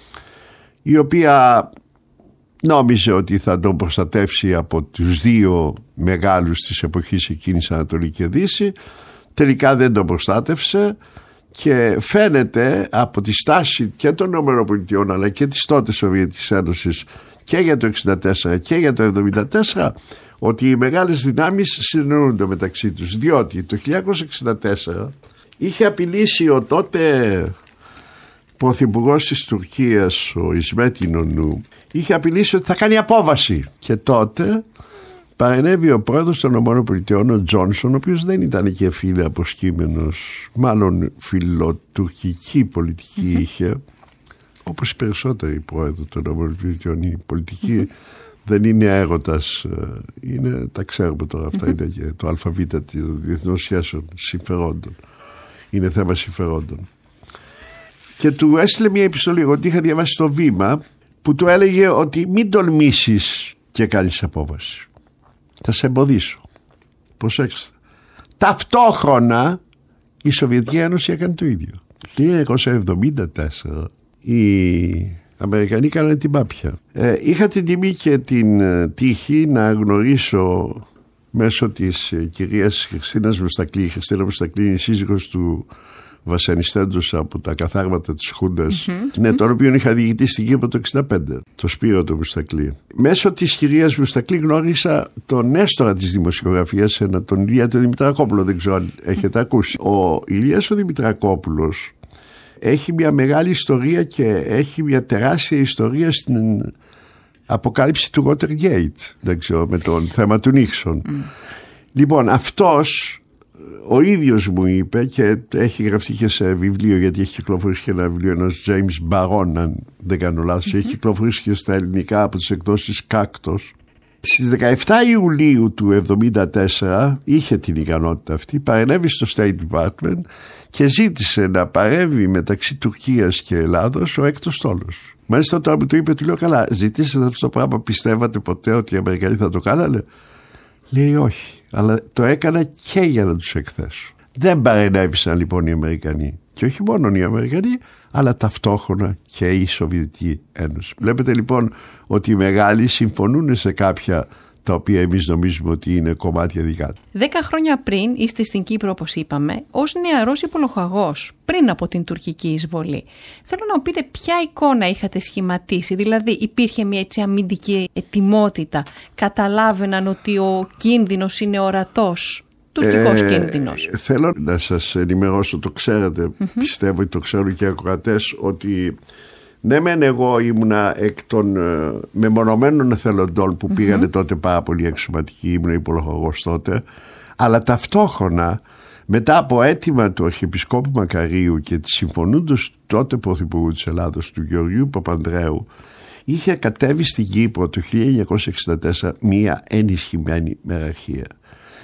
η οποία νόμιζε ότι θα τον προστατεύσει από τους δύο μεγάλους της εποχής εκείνης, Ανατολή και Δύση. Τελικά δεν τον προστάτευσε, και φαίνεται από τη στάση και των ΗΠΑ αλλά και της τότε Σοβιετικής Ένωσης και για το εξήντα τέσσερα και για το εβδομήντα τέσσερα ότι οι μεγάλες δυνάμεις συνεννοούνται μεταξύ τους, διότι το χίλια εννιακόσια εξήντα τέσσερα είχε απειλήσει ο τότε πρωθυπουργός της Τουρκίας, ο Ισμέτ Ινονού, είχε απειλήσει ότι θα κάνει απόβαση, και τότε παρενέβη ο πρόεδρος των ΗΠΑ, ο Τζόνσον, ο οποίος δεν ήταν και φίλε αποσκήμενος, μάλλον φιλοτουρκική πολιτική mm-hmm. είχε, όπως οι περισσότεροι πρόεδροι των ΗΠΑ. Η πολιτική mm-hmm. δεν είναι έρωτας, είναι, τα ξέρουμε τώρα αυτά, mm-hmm. είναι και το αλφαβήτα των διεθνών σχέσεων συμφερόντων, είναι θέμα συμφερόντων. Και του έστειλε μια επιστολή, εγώ είχα διαβάσει στο Βήμα, που του έλεγε ότι μην τολμήσεις και κάνεις απόβαση, θα σε εμποδίσω. Προσέξτε. Ταυτόχρονα η Σοβιετική Ένωση έκανε το ίδιο. Το χίλια εννιακόσια εβδομήντα τέσσερα οι Αμερικανοί κάνανε την πάπια. Ε, είχα την τιμή και την τύχη να γνωρίσω μέσω της κυρίας Χριστίνας Μουστακλή. Η Χριστίνα Μουστακλή είναι η σύζυγος του βασανιστέντος από τα καθάρματα της Χούντας, mm-hmm. ναι, τον οποίο είχα διηγητή στην Κύπρο το εξήντα πέντε, το Σπύρο του Μουστακλή. Μέσω της κυρίας Μουστακλή γνώρισα τον Νέστορα της δημοσιογραφίας, ένα, τον Ηλία τον Δημητρακόπουλο, δεν ξέρω αν έχετε ακούσει. Ο Ηλίας ο Δημητρακόπουλος έχει μια μεγάλη ιστορία και έχει μια τεράστια ιστορία στην αποκάλυψη του Watergate, δεν ξέρω, με το θέμα του Νίξον. Mm. Λοιπόν, αυτός ο ίδιος μου είπε, και έχει γραφτεί και σε βιβλίο, γιατί έχει κυκλοφορήσει και ένα βιβλίο ενός James Baron, αν δεν κάνω λάθος, mm-hmm. έχει κυκλοφορήσει και στα ελληνικά από τις εκδόσεις Κάκτος. Στις δεκαεφτά Ιουλίου του εβδομήντα τέσσερα είχε την ικανότητα αυτή, παρενέβη στο State Department και ζήτησε να παρεύει μεταξύ Τουρκίας και Ελλάδος ο έκτος στόλος. Μάλιστα τώρα μου το είπε, του λέω, καλά, ζητήσατε αυτό το πράγμα, πιστεύατε ποτέ ότι οι Αμερικανοί θα το κάνανε? Λέει όχι, αλλά το έκανα και για να τους εκθέσω. Δεν παρενέβησαν λοιπόν οι Αμερικανοί, και όχι μόνο οι Αμερικανοί, αλλά ταυτόχρονα και η Σοβιετική Ένωση. Βλέπετε λοιπόν ότι οι μεγάλοι συμφωνούν σε κάποια τα οποία εμείς νομίζουμε ότι είναι κομμάτια δικά του. Δέκα χρόνια πριν είστε στην Κύπρο, όπως είπαμε, ως νεαρός υπολογαγός, πριν από την τουρκική εισβολή. Θέλω να μου πείτε ποια εικόνα είχατε σχηματίσει, δηλαδή υπήρχε μια έτσι αμυντική ετοιμότητα, καταλάβαιναν ότι ο κίνδυνος είναι ορατός, τουρκικός ε, κίνδυνος? Θέλω να σας ενημερώσω, το ξέρετε, mm-hmm. πιστεύω ότι το ξέρουν και οι ακροατές, ότι ναι μεν εγώ ήμουνα εκ των ε, μεμονωμένων εθελοντών που mm-hmm. πήγανε τότε πάρα πολύ αξιωματικοί, ήμουν υπολογαγός τότε, αλλά ταυτόχρονα μετά από αίτημα του Αρχιεπισκόπου Μακαρίου και της συμφωνούντος τότε Πρωθυπουργού της Ελλάδος, του Γεωργίου Παπανδρέου, είχε κατέβει στην Κύπρο το χίλια εννιακόσια εξήντα τέσσερα μία ενισχυμένη μεραρχία.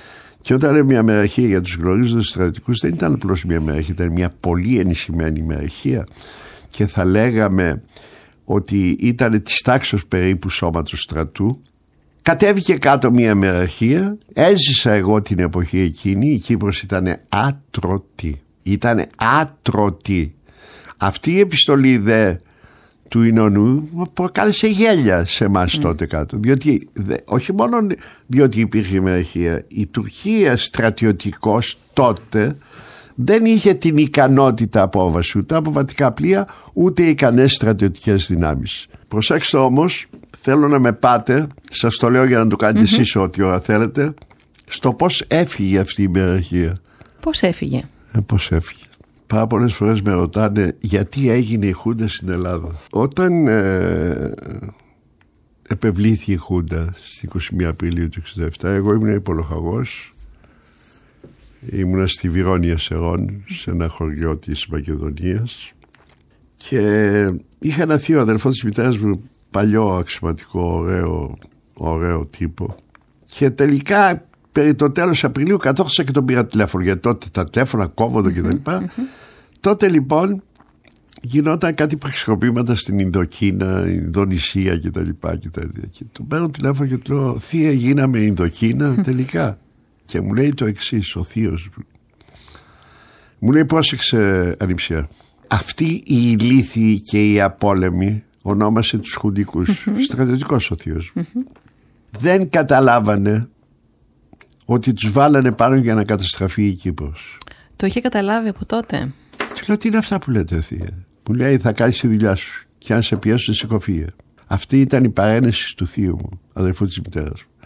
Και όταν λέμε μια μεραρχία για τους γνωρίζοντες στρατιωτικούς, δεν ήταν απλώς μια μεραρχία, ήταν μια πολύ ενισχυμένη μεραρχία, και θα λέγαμε ότι ήταν της τάξης περίπου σώματος στρατού. Κατέβηκε κάτω μια μεραρχία. Έζησα εγώ την εποχή εκείνη. Η Κύπρος ήταν άτρωτη. Ήταν άτρωτη. Αυτή η επιστολή δε του Ινωνού προκάλεσε γέλια σε εμάς mm. τότε κάτω. Διότι, δε, όχι μόνο διότι υπήρχε μεραρχία, η Τουρκία στρατιωτικός τότε δεν είχε την ικανότητα απόβαση ούτε από βατικά πλοία ούτε ικανές στρατιωτικές δυνάμεις. Προσέξτε όμως, θέλω να με πάτε, σας το λέω για να το κάνετε mm-hmm. εσείς ό,τι ώρα θέλετε, στο πώς έφυγε αυτή η μεραρχία. Πώς έφυγε? Ε, πώς έφυγε. Πάρα πολλές φορές με ρωτάνε γιατί έγινε η Χούντα στην Ελλάδα. Όταν ε, επευλήθη η Χούντα στις είκοσι μία Απριλίου του εξήντα επτά, εγώ ήμουν υπολοχαγός. Ήμουνα στη Βιρόνια Σερών, σε ένα χωριό της Μακεδονίας, και είχα ένα θείο αδελφό της μητέρας μου, παλιό αξιωματικό, ωραίο, ωραίο τύπο, και τελικά περί το τέλος Απριλίου κατόρθωσα και τον πήρα τηλέφωνο, γιατί τότε τα τηλέφωνα κόβονται και τα λοιπά. Τότε λοιπόν γινόταν κάτι πραξικοπήματα στην Ινδοκίνα, Ινδονησία και τα λοιπά και, και τον παίρνω τηλέφωνο και του λέω, θεία, γίναμε Ινδοκίνα τελικά? Και μου λέει το εξής ο θείος μου. Μου λέει, πρόσεξε ανιψιά, αυτή η ηλίθιοι και οι απόλεμοι, ονόμασε τους χουντικούς, mm-hmm. στρατιωτικός ο θείος μου, mm-hmm. δεν καταλάβανε ότι τους βάλανε πάνω για να καταστραφεί η Κύπρος. Το είχε καταλάβει από τότε? Του λέω, τι είναι αυτά που λέτε, θεία? Μου λέει, θα κάνεις τη δουλειά σου και αν σε πιέσουν σε κοφία. Αυτή ήταν η παρένεση του θείου μου, αδελφού της μητέρας μου.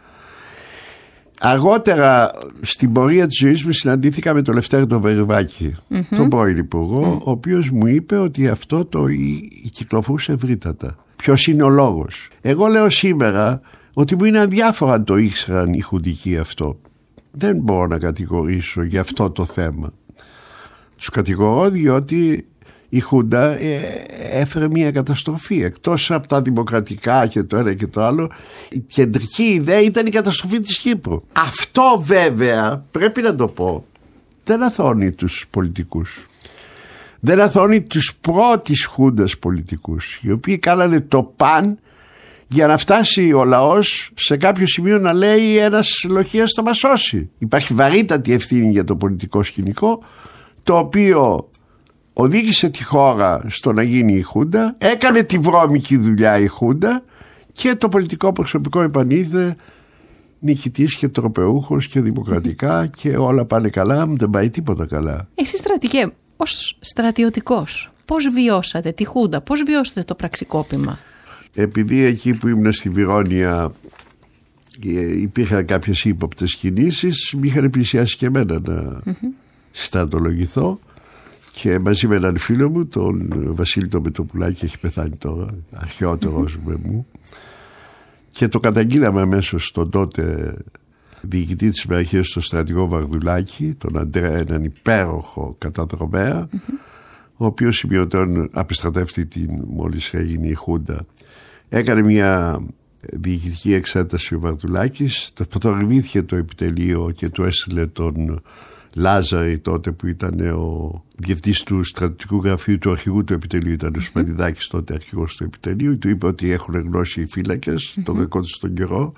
Αργότερα στην πορεία της ζωής μου συναντήθηκα με τον Λευτέρη τον Βερβάκη, mm-hmm. τον πρώην υπουργό, mm. ο οποίος μου είπε ότι αυτό το κυκλοφορούσε ευρύτατα. Ποιος είναι ο λόγος? Εγώ λέω σήμερα ότι μου είναι αδιάφορο αν το ήξεραν οι χουντικοί αυτό. Δεν μπορώ να κατηγορήσω για αυτό το θέμα. Τους κατηγορώ διότι η Χούντα ε, έφερε μια καταστροφή. Εκτός από τα δημοκρατικά και το ένα και το άλλο, η κεντρική ιδέα ήταν η καταστροφή της Κύπρου. Αυτό βέβαια, πρέπει να το πω, δεν αθώνει τους πολιτικούς. Δεν αθώνει τους πρώτης Χούντας πολιτικούς, οι οποίοι κάνανε το παν για να φτάσει ο λαός σε κάποιο σημείο να λέει ένας λοχείας θα μας σώσει. Υπάρχει βαρύτατη ευθύνη για το πολιτικό σκηνικό, το οποίο οδήγησε τη χώρα στο να γίνει η Χούντα, έκανε τη βρώμικη δουλειά η Χούντα και το πολιτικό προσωπικό επανήλθε νικητής και τροπεούχος και δημοκρατικά και όλα πάνε καλά, δεν πάει τίποτα καλά. Εσείς στρατηγέ, ως στρατιωτικός, πώς βιώσατε τη Χούντα, πώς βιώσατε το πραξικόπημα? Επειδή εκεί που ήμουν στη Βιρόνια υπήρχαν κάποιες ύποπτες κινήσεις, με είχαν πλησιάσει και εμένα να mm-hmm. στρατολογηθώ. Και μαζί με έναν φίλο μου, τον Βασίλη τον Μετωπουλάκη, έχει πεθάνει τώρα, αρχαιότερος mm-hmm. με μου, και το καταγγείλαμε αμέσως στον τότε διοικητή της συμμαχίας, στον στρατηγό Βαρδουλάκη, τον Αντρέα, έναν υπέροχο καταδρομέα, mm-hmm. ο οποίος σημειωτών απεστρατεύτηκε μόλις έγινε η Χούντα. Έκανε μια διοικητική εξέταση ο Βαρδουλάκης, φωτογραφήθηκε το επιτελείο και του έστειλε τον Λάζαρη τότε που ήταν ο διευθυντής του στρατιωτικού γραφείου του αρχηγού του επιτελείου, ήταν ο Σπανιδάκης τότε αρχηγός του επιτελείου, του είπε ότι έχουν γνώσει οι φύλακες mm-hmm. τον δικό τους τον καιρό,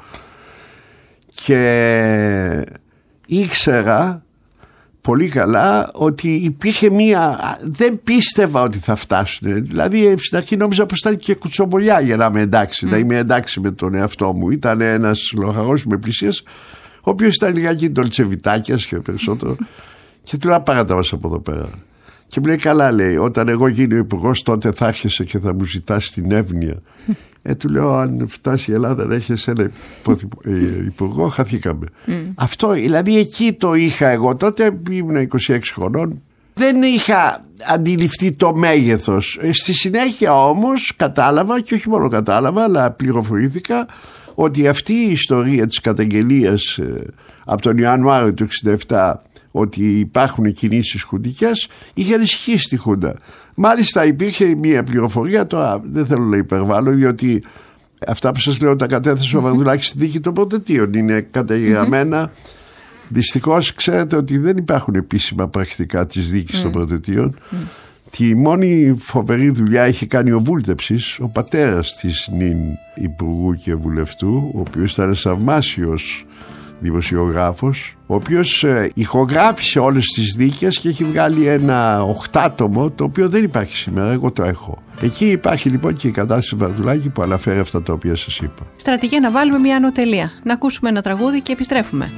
και ήξερα πολύ καλά ότι υπήρχε μία, δεν πίστευα ότι θα φτάσουν, δηλαδή στην αρχή νόμιζα πως ήταν και κουτσομπολιά για να είμαι εντάξει, mm. να είμαι εντάξει με τον εαυτό μου. Ήταν ένας λοχαγός με πλησίες, ο οποίος ήταν λιγάκι ντολτσεβιτάκιας και περισσότερο, και του λέω πάρε τα μας από εδώ πέρα. Και μου λέει καλά, λέει, όταν εγώ γίνω υπουργός τότε θα έρχεσαι και θα μου ζητάς την εύνοια. Ε, του λέω αν φτάσει η Ελλάδα να έχεις ένα υπουργό, χαθήκαμε. Mm. Αυτό δηλαδή εκεί το είχα εγώ, τότε ήμουν είκοσι έξι χρονών, δεν είχα αντιληφθεί το μέγεθος. Στη συνέχεια όμως κατάλαβα, και όχι μόνο κατάλαβα αλλά πληροφορήθηκα, ότι αυτή η ιστορία της καταγγελίας ε, από τον Ιανουάριο του εξήντα επτά ότι υπάρχουν κινήσεις χουντικές είχε ανησυχήσει στη Χούντα. Μάλιστα υπήρχε μια πληροφορία, τώρα δεν θέλω να υπερβάλλω, διότι αυτά που σας λέω τα κατέθεσε ο Βαρδουλάκης στη δίκη των Πρωτετίων, είναι καταγεγραμμένα Δυστυχώς ξέρετε ότι δεν υπάρχουν επίσημα πρακτικά της δίκης mm. των πρωτοτίων. Mm. Τη μόνη φοβερή δουλειά είχε κάνει ο Βούλτεψης, ο πατέρας της νυν υπουργού και βουλευτού, ο οποίος ήταν θαυμάσιος δημοσιογράφος, ο οποίος ε, ηχογράφησε όλες τις δίκες και έχει βγάλει ένα οχτάτομο, το οποίο δεν υπάρχει σήμερα, εγώ το έχω. Εκεί υπάρχει λοιπόν και η κατάσταση Βαρδουλάκη που αναφέρει αυτά τα οποία σας είπα. Στρατηγέ, να βάλουμε μια ανωτελεία, να ακούσουμε ένα τραγούδι και επιστρέφουμε.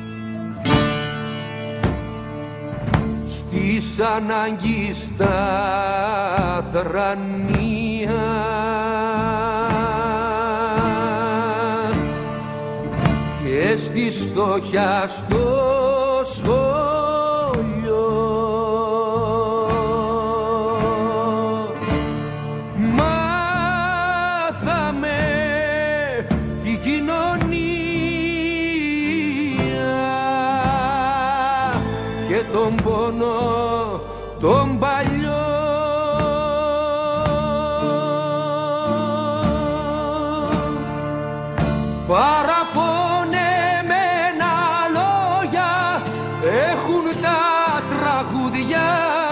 Στις ανάγκης στα θρανία και στη φτώχεια στο σχολείο μάθαμε την κοινωνία και τον πόνο τον παλιό. Παραπονεμένα λόγια έχουν τα τραγούδια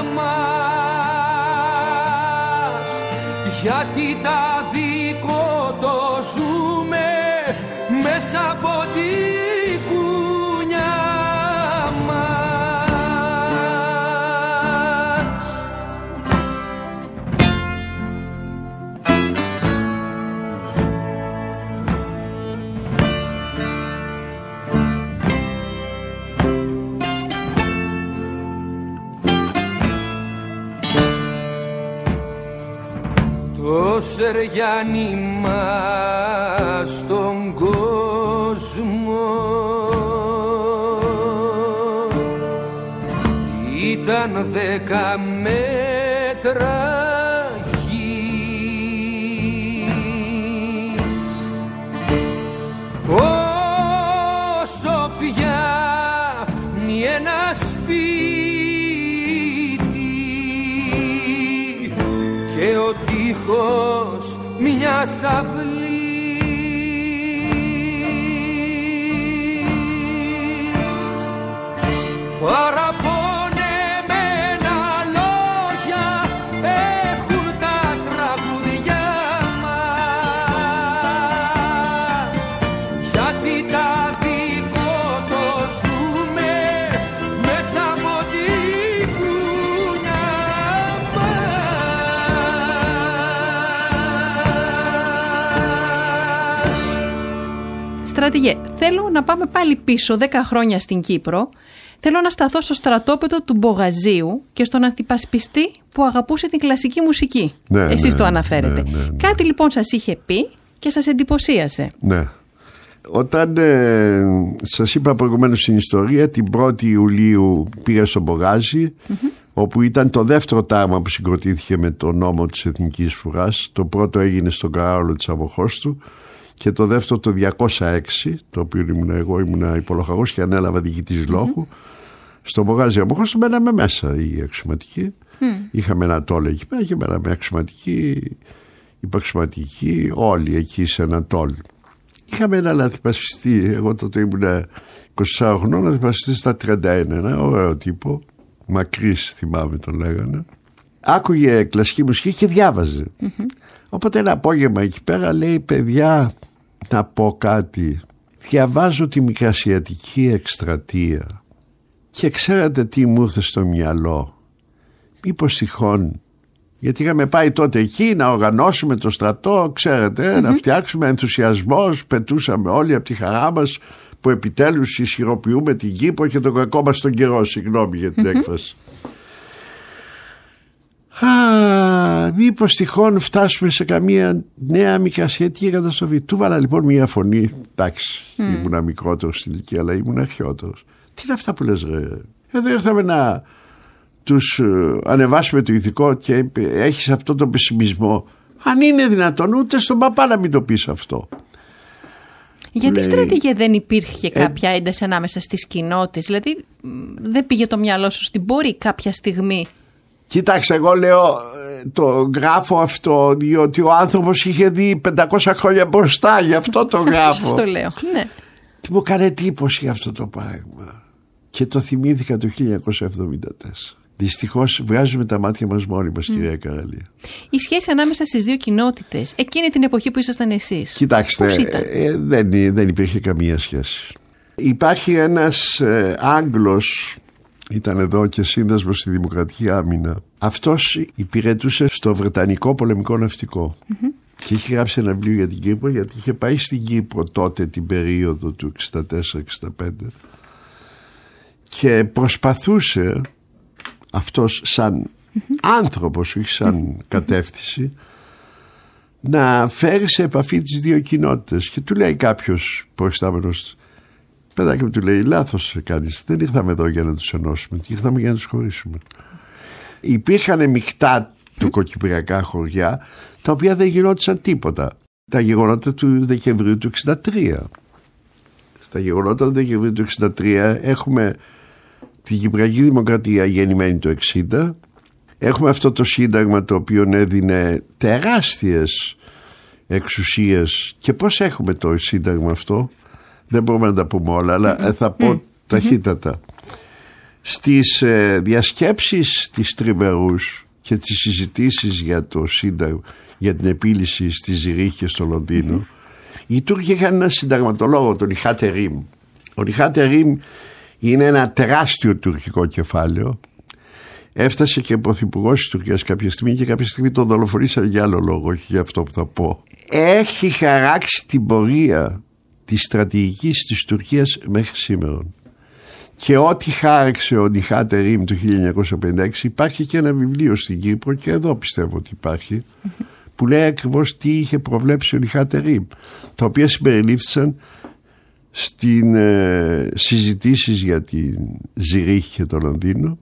μας, γιατί τα δικό το ζούμε μέσα από τη κουνιά μας. Το Σεριάνι μας στον κόσμο ήταν δέκα μέτρα γης. Όσο πιάνει ένα σπίτι και ο τείχος μια αυλής, παραπονεμένα λόγια έχουν τα τραγούδια μας, γιατί τα δικό το ζούμε μέσα από τη κουνιά μας. Στρατηγέ, θέλω να πάμε πάλι πίσω δέκα χρόνια στην Κύπρο. Θέλω να σταθώ στο στρατόπεδο του Μπογαζίου και στον αντιπασπιστή που αγαπούσε την κλασική μουσική. Ναι, Εσείς ναι, το αναφέρετε. Ναι, ναι, ναι. Κάτι λοιπόν σας είχε πει και σας εντυπωσίασε. Ναι. Όταν ε, σας είπα προηγουμένως στην ιστορία, την πρώτη Ιουλίου πήγα στο Μπογάζι, mm-hmm. όπου ήταν το δεύτερο τάγμα που συγκροτήθηκε με το νόμο της Εθνικής Φουράς. Το πρώτο έγινε στον Καράολο της Αμοχώστου και το δεύτερο το διακόσια έξι, το οποίο ήμουν εγώ, ήμουν υπολοχαγός και ανέλαβα διοικητής λόγου. Mm-hmm. Στο Μπογάζι Αμοχώστου μέναμε μέσα οι αξιωματικοί. Mm. Είχαμε ένα τόλ εκεί πέρα και μέναμε αξιωματικοί, υπαξιωματικοί, όλοι εκεί σε ένα τόλ. Είχαμε έναν αντιπασπιστή, εγώ τότε ήμουν είκοσι τέσσερα χρονών, αντιπασπιστή στα τριάντα ένα, ένα ωραίο τύπο, μακρύς θυμάμαι τον λέγανε. Άκουγε κλασική μουσική και διάβαζε. Mm-hmm. Οπότε ένα απόγευμα εκεί πέρα λέει, παιδιά, να πω κάτι, διαβάζω τη Μικρασιατική Εκστρατεία και ξέρετε τι μου ήρθε στο μυαλό, μήπως τυχόν, γιατί είχαμε πάει τότε εκεί να οργανώσουμε το στρατό, ξέρετε, mm-hmm. να φτιάξουμε ενθουσιασμός, πετούσαμε όλοι από τη χαρά μας που επιτέλους ισχυροποιούμε την Κύπρο και τον κακό μας τον καιρό, συγγνώμη για την mm-hmm. έκφραση. Α, μήπως τυχόν φτάσουμε σε καμία νέα μικρασιατική καταστροφή. Του βάλα λοιπόν μια φωνή, εντάξει, mm. ήμουνα μικρότερος στην ηλικία, αλλά ήμουν αρχαιότερος. Τι είναι αυτά που λες ρε? Εδώ ήρθαμε να τους uh, ανεβάσουμε το ηθικό και έχεις αυτό το πεσημισμό. Αν είναι δυνατόν, ούτε στον παπά να μην το πεις αυτό. Γιατί λέει, στρατηγέ δεν υπήρχε ε, κάποια ένταση ανάμεσα στις κοινότητες? Δηλαδή δεν πήγε το μυαλό σου στην πόρη κάποια στιγμή? Κοίταξε, εγώ λέω, το γράφω αυτό διότι ο άνθρωπος είχε δει πεντακόσια χρόνια μπροστά, γι' αυτό το γράφω. Αυτό το λέω, ναι. Τι μου έκανε εντύπωση αυτό το πράγμα. και το θυμήθηκα το χίλια εννιακόσια εβδομήντα τέσσερα. Δυστυχώς βγάζουμε τα μάτια μας μόνοι μας, mm. κυρία Καραλία. Η σχέση ανάμεσα στις δύο κοινότητες, εκείνη την εποχή που ήσασταν εσείς, κοιτάξτε, ε, δεν, δεν υπήρχε καμία σχέση. Υπάρχει ένας ε, Άγγλος, ήταν εδώ και σύνδεσμος στη Δημοκρατική Άμυνα. Αυτός υπηρετούσε στο Βρετανικό πολεμικό ναυτικό mm-hmm. και είχε γράψει ένα βιβλίο για την Κύπρο, γιατί είχε πάει στην Κύπρο τότε την περίοδο του εξήντα τέσσερα εξήντα πέντε και προσπαθούσε αυτός σαν mm-hmm. άνθρωπος, όχι σαν mm-hmm. κατεύθυνση, να φέρει σε επαφή τις δύο κοινότητες. Και του λέει κάποιος προϊστάμενος, παιδάκι μου, του λέει, λάθος κάνεις, δεν ήρθαμε εδώ για να τους ενώσουμε, ήρθαμε για να τους χωρίσουμε. Υπήρχαν μεικτά του κοκυπριακά χωριά, τα οποία δεν γινόντουσαν τίποτα. Τα γεγονότα του Δεκεμβρίου του εξήντα τρία. Στα γεγονότα του Δεκεμβρίου του εξήντα τρία έχουμε την Κυπριακή Δημοκρατία γεννημένη το εξήντα. Έχουμε αυτό το σύνταγμα το οποίο έδινε τεράστιες εξουσίες. Και πώς έχουμε το σύνταγμα αυτό? Δεν μπορούμε να τα πούμε όλα, αλλά mm-hmm. θα πω mm-hmm. ταχύτατα. Στις ε, διασκέψεις της τριμερούς και τις συζητήσεις για το σύνταγμα, για την επίλυση στη Ζηρίχη και στο Λονδίνο, mm-hmm. οι Τούρκοι είχαν ένα συνταγματολόγο, τον Ιχάτε Ρίμ. Ο Ιχάτε Ρίμ είναι ένα τεράστιο τουρκικό κεφάλαιο. Έφτασε και πρωθυπουργός της Τουρκίας κάποια στιγμή και κάποια στιγμή τον δολοφονήσαν για άλλο λόγο, όχι για αυτό που θα πω. Έχει χαράξει την πορεία της στρατηγικής της Τουρκίας μέχρι σήμερα. Και ό,τι χάραξε ο Νιχάτε Ρίμ το χίλια εννιακόσια πενήντα έξι, υπάρχει και ένα βιβλίο στην Κύπρο, και εδώ πιστεύω ότι υπάρχει, που λέει ακριβώς τι είχε προβλέψει ο Νιχάτε Ρίμ, τα οποία συμπεριλήφθησαν στην ε, συζητήσεις για τη Ζηρίχη και το Λονδίνο,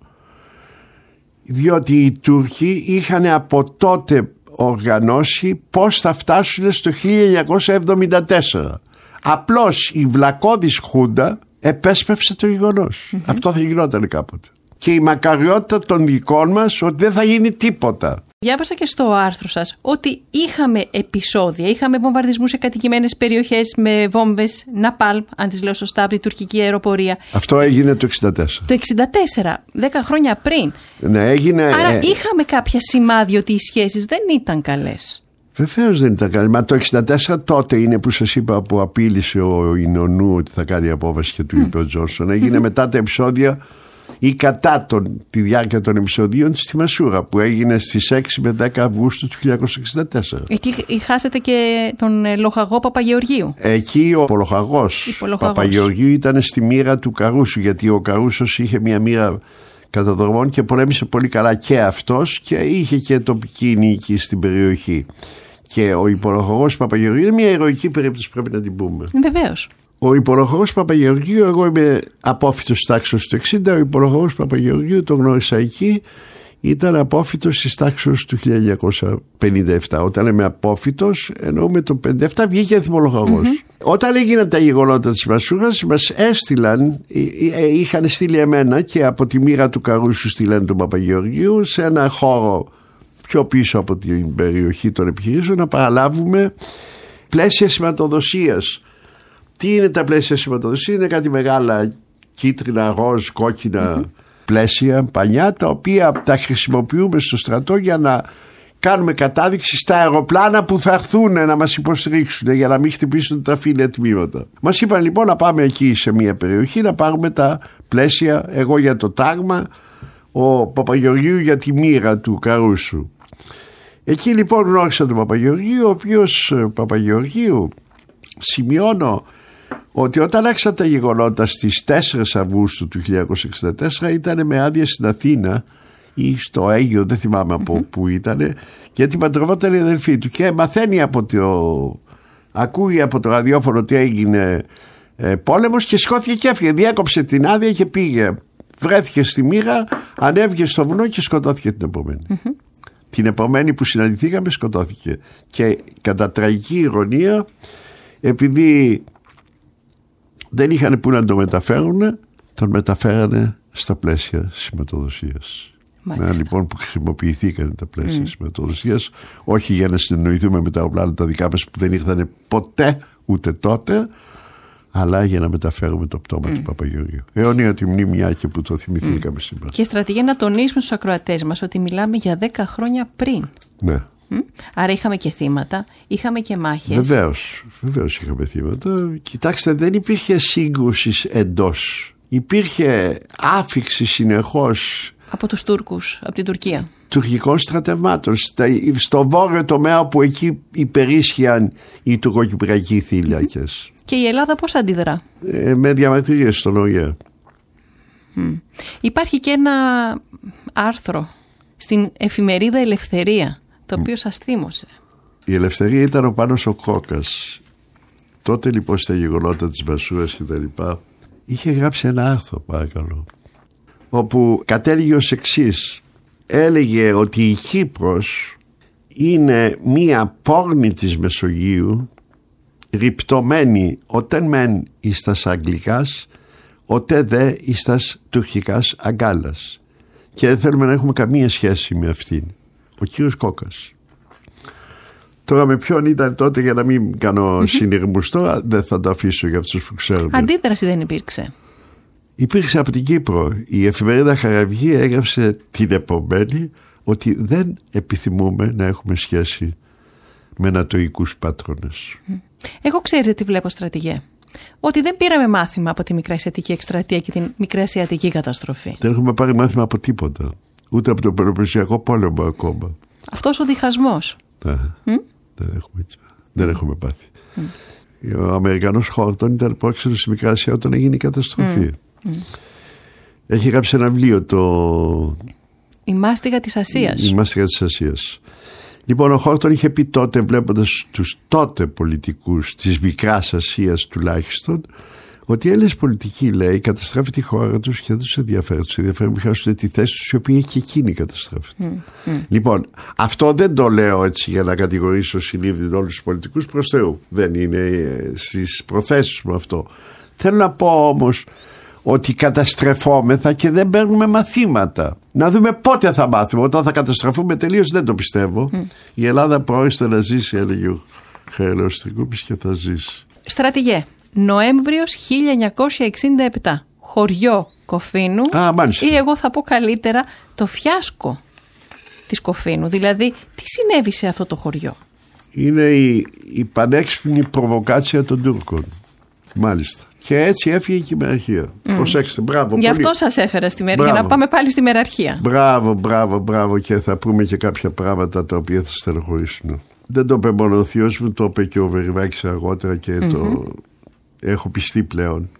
διότι οι Τούρκοι είχαν από τότε οργανώσει πώς θα φτάσουν στο χίλια εννιακόσια εβδομήντα τέσσερα. Απλώς η βλακώδης Χούντα επέσπευσε το γεγονός. Mm-hmm. Αυτό θα γινόταν κάποτε. Και η μακαριότητα των δικών μας ότι δεν θα γίνει τίποτα. Διάβασα και στο άρθρο σας ότι είχαμε επεισόδια, είχαμε βομβαρδισμούς σε κατοικημένες περιοχές με βόμβες Ναπάλμ, αν τις λέω σωστά, από την τουρκική αεροπορία. Αυτό έγινε το εξήντα τέσσερα. Το εξήντα τέσσερα, δέκα χρόνια πριν. Ναι, έγινε. Άρα ε... είχαμε κάποια σημάδια ότι οι σχέσεις δεν ήταν καλές. Βεβαίως δεν ήταν καλές. Μα το εξήντα τέσσερα τότε είναι που σας είπα, που απείλησε ο Ινωνού ότι θα κάνει απόβαση και του mm. είπε ο Τζόνσον. Έγινε mm-hmm. μετά τα επεισόδια ή κατά τον, τη διάρκεια των επεισοδίων στη Μασούρα, που έγινε στις έξι με δέκα Αυγούστου του χίλια εννιακόσια εξήντα τέσσερα. Εκεί χάσατε και τον λοχαγό Παπαγεωργίου. Εκεί ο Πολοχαγός Παπαγεωργίου ήταν στη μοίρα του Καρούσου, γιατί ο Καρούσος είχε μια μοίρα καταδρομών και πολέμησε πολύ καλά και αυτός, και είχε και τοπική νίκη στην περιοχή. Και ο υπολοχαγός Παπαγεωργίου είναι μια ηρωική περίπτωση, πρέπει να την πούμε. Βεβαίως. Ο υπολοχαγός Παπαγεωργίου, εγώ είμαι απόφοιτος της τάξης του εξήντα, ο υπολοχαγός Παπαγεωργίου το γνώρισα εκεί, ήταν απόφοιτος της τάξης του χίλια εννιακόσια πενήντα επτά. Όταν λέμε απόφοιτος, εννοούμε το πενήντα επτά βγήκε αθυμολογαγός. Mm-hmm. Όταν έγιναν τα γεγονότα της Μασούρας, μας έστειλαν, είχαν στείλει εμένα και από τη μοίρα του Καρούσου στείλαν τον Παπαγεωργίου σε ένα χώρο πιο πίσω από την περιοχή των επιχειρήσεων να παραλάβουμε πλαίσια σηματοδοσίας. Τι είναι τα πλαίσια σηματοδοσίας? Είναι κάτι μεγάλα κίτρινα, ροζ, κόκκινα mm-hmm. πλαίσια, πανιά, τα οποία τα χρησιμοποιούμε στο στρατό για να κάνουμε κατάδειξη στα αεροπλάνα που θα έρθουν να μας υποστηρίξουν, για να μην χτυπήσουν τα φύλλα τμήματα. Μας είπαν λοιπόν να πάμε εκεί σε μια περιοχή να πάρουμε τα πλαίσια, εγώ για το τάγμα, ο Παπαγεωργίου για τη μοίρα του Καρούσου. Εκεί λοιπόν γνώρισα τον Παπαγεωργίου, ο οποίος Παπαγεωργίου, σημειώνω ότι όταν άρχισαν τα γεγονότα στις τέσσερα Αυγούστου του χίλια εννιακόσια εξήντα τέσσερα ήταν με άδεια στην Αθήνα ή στο Αίγυο, δεν θυμάμαι από mm-hmm. που ήταν, γιατί παντρευόταν η αδελφή του και μαθαίνει από το, ακούει από το ραδιόφωνο ότι έγινε ε, πόλεμος και σηκώθηκε και έφυγε, διέκοψε την άδεια και πήγε, βρέθηκε στη μοίρα, ανέβηκε στο βουνό και σκοτώθηκε την επομένη. Mm-hmm. Την επομένη που συναντηθήκαμε σκοτώθηκε, και κατά τραγική ηρωνία, επειδή δεν είχαν που να το μεταφέρουν, τον μεταφέρανε στα πλαίσια σηματοδοσίας. Ναι, λοιπόν, που χρησιμοποιηθήκαν τα πλαίσια mm. σηματοδοσίας, όχι για να συνεννοηθούμε με τα αεροπλάνα τα δικά μας που δεν ήρθαν ποτέ ούτε τότε, αλλά για να μεταφέρουμε το πτώμα mm. του Παπαγεωργίου. Αιώνια τη μνήμη και που το θυμηθήκαμε mm. σήμερα. Και στρατηγέ, να τονίσουμε στους ακροατές μας ότι μιλάμε για δέκα χρόνια πριν. Ναι. Mm? Άρα είχαμε και θύματα, είχαμε και μάχες. Βεβαίως, βεβαίως είχαμε θύματα. Κοιτάξτε, δεν υπήρχε σύγκρουση εντός. Υπήρχε άφιξη συνεχώς από τους Τούρκους, από την Τουρκία. Τουρκικών στρατευμάτων στο βόρειο τομέα που εκεί υπερίσχυαν οι τουρκοκυπριακοί θύλακες. Και η Ελλάδα πώς αντιδρά? Ε, με διαμαρτυρίες στον Ο Ε Ε. Mm. Υπάρχει και ένα άρθρο στην εφημερίδα Ελευθερία, το οποίο mm. σας θύμωσε. Η Ελευθερία ήταν ο Πάνος ο Κόκας. Τότε λοιπόν στα γεγονότα της Μασούρας και τα λοιπά, είχε γράψει ένα άρθρο, παρακαλώ, όπου κατέληγε ως εξής. Έλεγε ότι η Κύπρος είναι μία πόρνη της Μεσογείου, ρυπτωμένη οτέν μεν εις τας Αγγλικάς, οτέ δε εις τας Τουρκικάς αγκάλας, και δεν θέλουμε να έχουμε καμία σχέση με αυτήν. Ο κύριος Κόκας. Τώρα με ποιον ήταν τότε, για να μην κάνω συνειρμούς τώρα, δεν θα το αφήσω για αυτούς που ξέρουν. Αντίδραση δεν υπήρξε? Υπήρξε από την Κύπρο. Η εφημερίδα Χαραυγή έγραψε την επομένη ότι δεν επιθυμούμε να έχουμε σχέση με νατοικούς πάτρονες. Εγώ ξέρετε τι βλέπω, στρατηγέ? Ότι δεν πήραμε μάθημα από τη Μικρασιατική εκστρατεία και την Μικρασιατική καταστροφή. Δεν έχουμε πάρει μάθημα από τίποτα. Ούτε από τον Πελοποννησιακό πόλεμο ακόμα. Αυτός ο διχασμός. Ναι. Mm? Δεν έχουμε, δεν έχουμε πάθει. Mm. Ο Αμερικανός Χόρτον ήταν πρόξενος στη Μικρά Ασία όταν έγινε η καταστροφή. Mm. Mm. Έχει γράψει ένα βιβλίο, το... Η μάστιγα της Ασίας. Η μάστιγα της Ασίας. Λοιπόν, ο Χόρτον είχε πει τότε, βλέποντας τους τότε πολιτικούς της Μικράς Ασίας τουλάχιστον, ότι οι Έλληνες πολιτικοί, λέει, καταστρέφει τη χώρα τους και δεν τους ενδιαφέρει. Τους ενδιαφέρει να χάσουν τη θέση τους, η οποία έχει και εκείνη καταστρέφει. Mm, mm. Λοιπόν, αυτό δεν το λέω έτσι για να κατηγορήσω συνείδητα όλους τους πολιτικούς, προς Θεού. Δεν είναι στις προθέσεις μου αυτό. Θέλω να πω όμως ότι καταστρεφόμεθα και δεν παίρνουμε μαθήματα. Να δούμε πότε θα μάθουμε. Όταν θα καταστραφούμε τελείως, δεν το πιστεύω. Mm. Η Ελλάδα πρόκειται να ζήσει, έλεγε ο Χαριλάος Τρικούπης, και θα ζήσει. Στρατηγέ, Νοέμβριος χίλια εννιακόσια εξήντα επτά, χωριό Κοφίνου. Α, μάλιστα. Ή εγώ θα πω καλύτερα το φιάσκο της Κοφίνου. Δηλαδή, τι συνέβη σε αυτό το χωριό? Είναι η, η πανέξυπνη προβοκάτσια των Τούρκων. Μάλιστα. Και έτσι έφυγε η κυριαρχία. Mm. Προσέξτε, μπράβο. Γι' πολύ. αυτό σας έφερα στη μέρα, για να πάμε πάλι στη μεραρχία. Μπράβο, μπράβο, μπράβο. Και θα πούμε και κάποια πράγματα τα οποία θα στενοχωρήσουν. Δεν το είπε μόνο ο θείος μου, το είπε και ο Βερβάκης αργότερα και mm-hmm. το έχω πιστεί πλέον.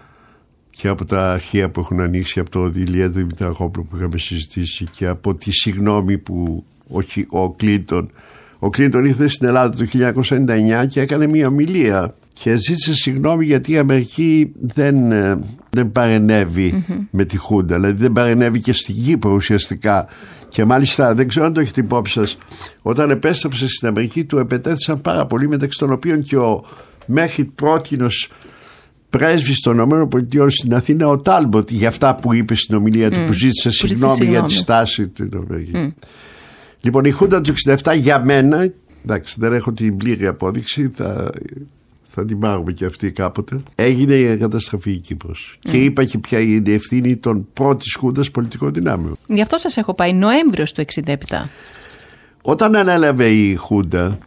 Και από τα αρχεία που έχουν ανοίξει, από το Ηλία Δημητρακόπουλο που είχαμε συζητήσει, και από τη συγγνώμη που όχι, ο Κλίντον. Ο Κλίντον ήρθε στην Ελλάδα το χίλια εννιακόσια ενενήντα εννιά και έκανε μια ομιλία και ζήτησε συγγνώμη γιατί η Αμερική δεν, δεν παρενέβη mm-hmm. με τη Χούντα. Δηλαδή δεν παρενέβη και στην Κύπρο ουσιαστικά. Και μάλιστα, δεν ξέρω αν το έχετε υπόψη σας, όταν επέστρεψε στην Αμερική του επετέθησαν πάρα πολύ, μεταξύ των οποίων και ο μέχρι πρότινος πρέσβης των ΗΠΑ στην Αθήνα, ο Τάλμποτ, για αυτά που είπε στην ομιλία του, mm. που ζήτησε συγγνώμη για τη στάση του. Mm. Λοιπόν, η Χούντα του εξήντα επτά για μένα, εντάξει, δεν έχω την πλήρη απόδειξη, θα, θα την πάρουμε και αυτή κάποτε, έγινε η καταστροφή η Κύπρος. Mm. Και είπα και ποια είναι η ευθύνη των πρώτης Χούντας πολιτικών δυνάμεων. Γι' αυτό σας έχω πάει Νοέμβριος του εξήντα επτά. Όταν ανέλαβε η Χούντα,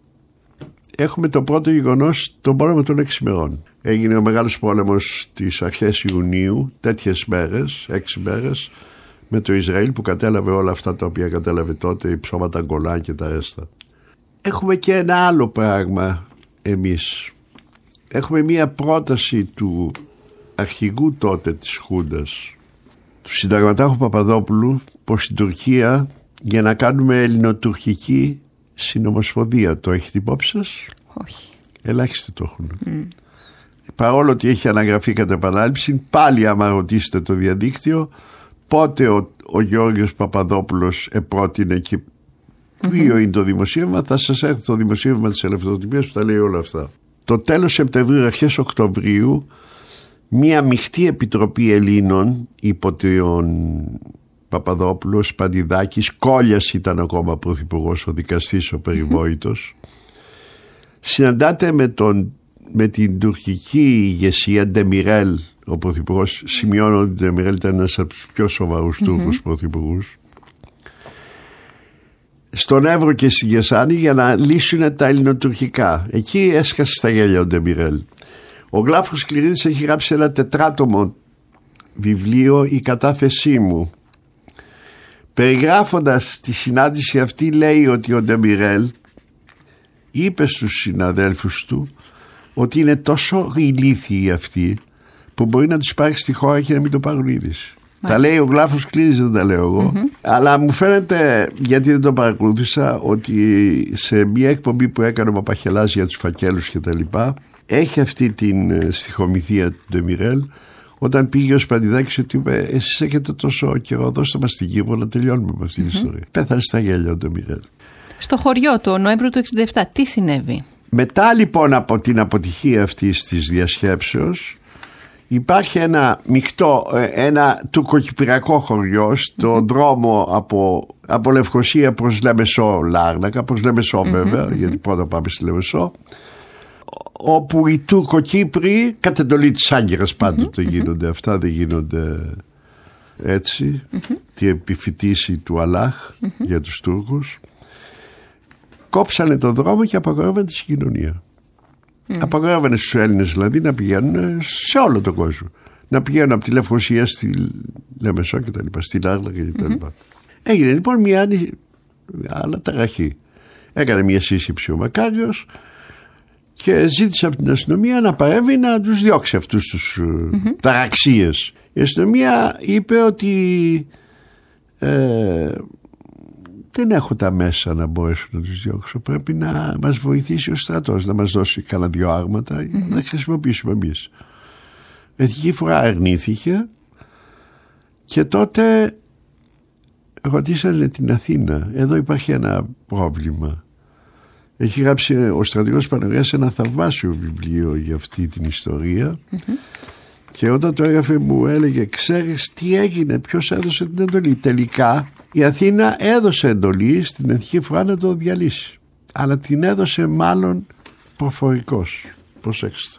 έχουμε το πρώτο γεγονός, τον πόλεμο των έξι ημερών. Έγινε ο μεγάλος πόλεμος τις αρχές Ιουνίου, τέτοιες μέρες, έξι μέρες, με το Ισραήλ που κατέλαβε όλα αυτά τα οποία κατέλαβε τότε, οι ψώματα Γκολάν και τα έστα. Έχουμε και ένα άλλο πράγμα εμείς. Έχουμε μία πρόταση του αρχηγού τότε της Χούντας, του συνταγματάρχου Παπαδόπουλου, πως στην Τουρκία για να κάνουμε ελληνοτουρκική συνομοσπονδία. Το έχετε υπόψη σας? Όχι. Ελάχιστοι το έχουν. Mm. Παρόλο ότι έχει αναγραφεί κατά επανάληψη, πάλι άμα ρωτήσετε το διαδίκτυο, πότε ο, ο Γεώργιος Παπαδόπουλος επρότεινε και mm-hmm. ποιο είναι το δημοσίευμα, θα σας έρθει το δημοσίευμα της Ελευθεροτυπίας που τα λέει όλα αυτά. Το τέλος Σεπτεμβρίου, αρχές Οκτωβρίου, μία μειχτή επιτροπή Ελλήνων υπό τον Παπαδόπουλο, Σπαντιδάκης, Κόλλιας ήταν ακόμα πρωθυπουργός, ο δικαστής ο περιβόητος, mm-hmm. συναντάται με τον με την τουρκική ηγεσία, Ντεμιρέλ, ο πρωθυπουργός, σημειώνω ότι ο Ντεμιρέλ ήταν ένας από τους πιο σοβαρούς mm-hmm. Τούρκους πρωθυπουργούς, στον Εύρο και στη Γεσάνη για να λύσουν τα ελληνοτουρκικά. Εκεί έσκασε στα γέλια ο Ντεμιρέλ. Ο Γλάφος Κληρίδης έχει γράψει ένα τετράτομο βιβλίο, «Η κατάθεσή μου». Περιγράφοντας τη συνάντηση αυτή, λέει ότι ο Ντεμιρέλ είπε στους συναδέλφους του ότι είναι τόσο ηλίθιοι αυτοί που μπορεί να τους πάρει στη χώρα και να μην το πάρουν είδηση. Τα λέει ο Γλάφος Κλήρης, δεν τα λέω εγώ. Mm-hmm. Αλλά μου φαίνεται, γιατί δεν το παρακολούθησα, ότι σε μια εκπομπή που έκανε ο Παπαχελάς για τους φακέλους και τα λοιπά, έχει αυτή την στιχομυθία του Ντεμιρέλ, όταν πήγε ο Σπανιδάκης ότι είπε, εσείς έχετε τόσο καιρό, δώστε μας την Κύπρο να τελειώνουμε με αυτή την mm-hmm. ιστορία. Πέθανε στα γέλια ο Ντεμιρέλ. Στο χωριό του, ο Νοέμβριο του εξήντα επτά, τι συνέβη? Μετά λοιπόν από την αποτυχία αυτής της διασκέψεως, υπάρχει ένα μεικτό, ένα τουρκοκυπριακό χωριό στο mm-hmm. δρόμο από, από Λευκοσία προς Λεμεσό, Λάρνακα, προς Λεμεσό βέβαια, mm-hmm. γιατί πρώτα πάμε στη Λεμεσό, όπου οι Τουρκοκύπροι, κατ' εντολή της Άγκυρας πάντοτε mm-hmm. γίνονται αυτά, δεν γίνονται έτσι, mm-hmm. τη επιφυτίση του Αλλάχ mm-hmm. για τους Τούρκους, κόψανε τον δρόμο και απαγορεύανε τη συγκοινωνία. Mm. Απαγορεύανε στους Έλληνες δηλαδή να πηγαίνουν σε όλο τον κόσμο. Να πηγαίνουν από τη Λευκοσία στη Λεμεσό και τα λοιπά, στη Λάρνακα και τα λοιπά. Mm-hmm. Έγινε λοιπόν μια άλλα ταραχή. Έκανε μια σύσκεψη ο Μακάριος και ζήτησε από την αστυνομία να παρέμβει να τους διώξει αυτούς τους mm-hmm. ταραξίες. Η αστυνομία είπε ότι ε, δεν έχω τα μέσα να μπορέσω να τους διώξω. Πρέπει να μας βοηθήσει ο στρατός, να μας δώσει κανένα δυο άρματα mm-hmm. να χρησιμοποιήσουμε εμείς. Εθνική φορά αρνήθηκε και τότε ρωτήσανε την Αθήνα. Εδώ υπάρχει ένα πρόβλημα. Έχει γράψει ο στρατηγός Παναγιάς ένα θαυμάσιο βιβλίο για αυτή την ιστορία mm-hmm. και όταν το έγραφε μου έλεγε, ξέρεις τι έγινε, ποιος έδωσε την εντολή? Τελικά η Αθήνα έδωσε εντολή στην Εθνική Φορά να το διαλύσει, αλλά την έδωσε μάλλον προφορικός. Προσέξτε.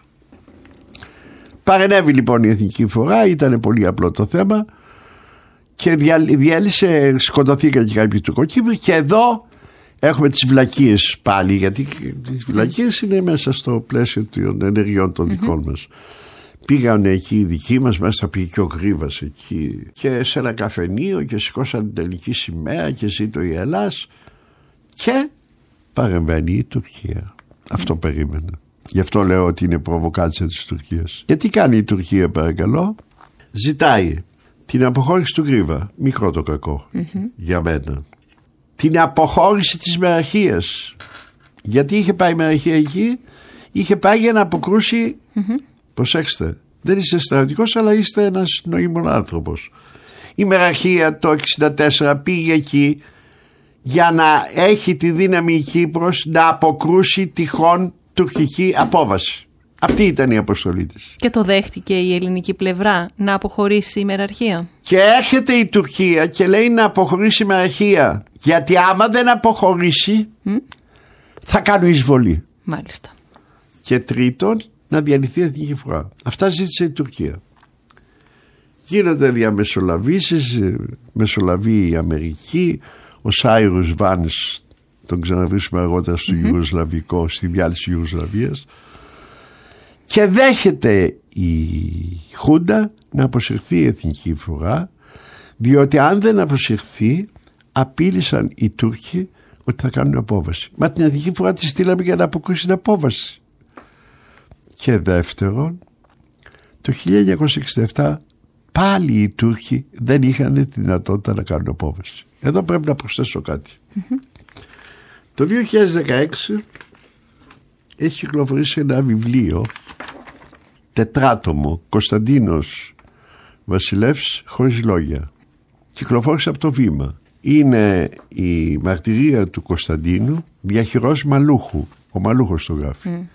Παρενέβη λοιπόν η Εθνική Φορά, ήταν πολύ απλό το θέμα και διέλυσε, σκοτωθήκαν και κάποιοι Τουρκοκύπροι και εδώ έχουμε τις βλακίες πάλι, γιατί τις βλακίες είναι μέσα στο πλαίσιο των ενεργειών των δικών mm-hmm. μας. Πήγαν εκεί οι δικοί μας, μέσα πήγε και ο Γρίβας εκεί και σε ένα καφενείο και σηκώσαν την ελληνική σημαία και ζήτω η Ελλάς και παρεμβαίνει η Τουρκία. Αυτό περίμενα. Γι' αυτό λέω ότι είναι προβοκάτσια της Τουρκίας. Και τι κάνει η Τουρκία παρακαλώ? Ζητάει την αποχώρηση του Γρίβα, μικρό το κακό mm-hmm. για μένα. Την αποχώρηση της μεραρχίας. Γιατί είχε πάει η μεραρχία εκεί? Είχε πάει για να αποκρούσει mm-hmm. προσέξτε, δεν είστε στρατιωτικός αλλά είστε ένας νοήμων άνθρωπος. Η μεραρχία το εξήντα τέσσερα πήγε εκεί για να έχει τη δύναμη η Κύπρος να αποκρούσει τυχόν τουρκική απόβαση. Αυτή ήταν η αποστολή της. Και το δέχτηκε η ελληνική πλευρά να αποχωρήσει η μεραρχία? Και έρχεται η Τουρκία και λέει να αποχωρήσει η μεραρχία, γιατί άμα δεν αποχωρήσει mm? θα κάνουν εισβολή. Μάλιστα. Και τρίτον, να διαλυθεί η Εθνική Φορά. Αυτά ζήτησε η Τουρκία. Γίνονται διαμεσολαβήσεις, μεσολαβεί η Αμερική, ο Σάιρους Βάνς, τον ξαναβρίσκουμε αργότερα στο mm-hmm. Ιουγκοσλαβικό, στη διάλυση Ιουγκοσλαβίας, και δέχεται η Χούντα να αποσυρθεί η Εθνική Φορά, διότι αν δεν αποσυρθεί απείλησαν οι Τούρκοι ότι θα κάνουν απόβαση. Μα την Εθνική Φορά τη στείλαμε για να αποκρούσει την απόβαση. Και δεύτερον, το χίλια εννιακόσια εξήντα επτά πάλι οι Τούρκοι δεν είχαν τη δυνατότητα να κάνουν απόβαση. Εδώ πρέπει να προσθέσω κάτι. Mm-hmm. Το δύο χιλιάδες δεκαέξι έχει κυκλοφορήσει ένα βιβλίο τετράτομο, Κωνσταντίνος Βασιλεύς χωρίς λόγια. Κυκλοφόρησε από το Βήμα. Είναι η μαρτυρία του Κωνσταντίνου διαχειρός Μαλούχου. Ο Μαλούχος το γράφει. Mm.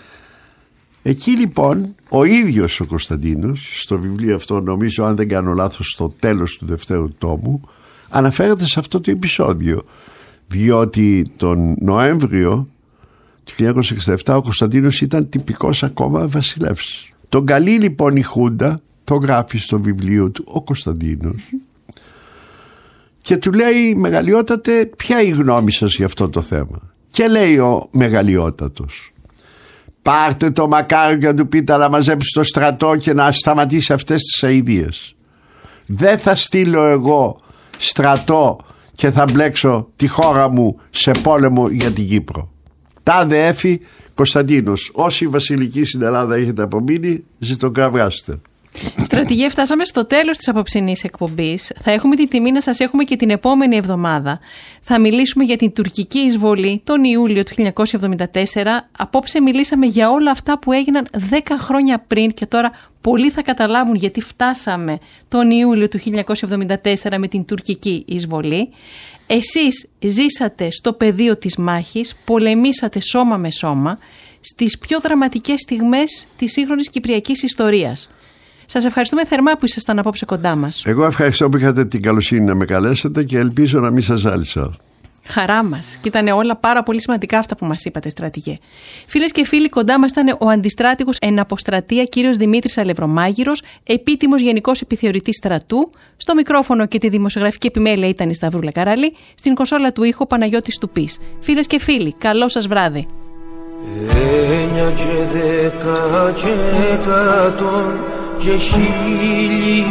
Εκεί λοιπόν ο ίδιος ο Κωνσταντίνος, στο βιβλίο αυτό, νομίζω αν δεν κάνω λάθος στο τέλος του δευτέρου τόμου, αναφέρεται σε αυτό το επεισόδιο, διότι τον Νοέμβριο Το χίλια εννιακόσια εξήντα επτά ο Κωνσταντίνος ήταν τυπικός ακόμα βασιλεύς. Τον καλεί λοιπόν η Χούντα, το γράφει στο βιβλίο του ο Κωνσταντίνος και του λέει, μεγαλειότατε, ποια είναι η γνώμη σας για αυτό το θέμα? Και λέει ο μεγαλειότατος, πάρτε το Μακάριο και να του πείτε να μαζέψει το στρατό και να σταματήσει αυτές τις αηδίες. Δεν θα στείλω εγώ στρατό και θα μπλέξω τη χώρα μου σε πόλεμο για την Κύπρο. Τάδε έφη Κωνσταντίνος, όσοι βασιλικοί στην Ελλάδα έχετε απομείνει, ζητοκραυγάστε. Στρατηγέ, φτάσαμε στο τέλος της απόψινής εκπομπής. Θα έχουμε την τιμή να σας έχουμε και την επόμενη εβδομάδα. Θα μιλήσουμε για την τουρκική εισβολή τον Ιούλιο του χίλια εννιακόσια εβδομήντα τέσσερα. Απόψε μιλήσαμε για όλα αυτά που έγιναν δέκα χρόνια πριν και τώρα πολλοί θα καταλάβουν γιατί φτάσαμε τον Ιούλιο του χίλια εννιακόσια εβδομήντα τέσσερα με την τουρκική εισβολή. Εσείς ζήσατε στο πεδίο της μάχης, πολεμήσατε σώμα με σώμα στις πιο δραματικές στιγμές της σύγχρονης κυπριακής ιστορίας. Σας ευχαριστούμε θερμά που ήσασταν απόψε κοντά μας. Εγώ ευχαριστώ που είχατε την καλοσύνη να με καλέσετε και ελπίζω να μην σας ζάλισα. Χαρά μας. Και ήταν όλα πάρα πολύ σημαντικά αυτά που μας είπατε, στρατηγέ. Φίλες και φίλοι, κοντά μας ήταν ο αντιστράτηγος εν αποστρατεία κύριος Δημήτρης Αλευρομάγειρος, επίτιμος γενικός επιθεωρητής στρατού. Στο μικρόφωνο και τη δημοσιογραφική επιμέλεια ήταν η Σταυρούλα Καραλή. Στην κονσόλα του ήχου Παναγιώτης Τουπής. Φίλες και φίλοι, καλό σας βράδυ. Ένια και δέκα και εκατόν και χίλιοι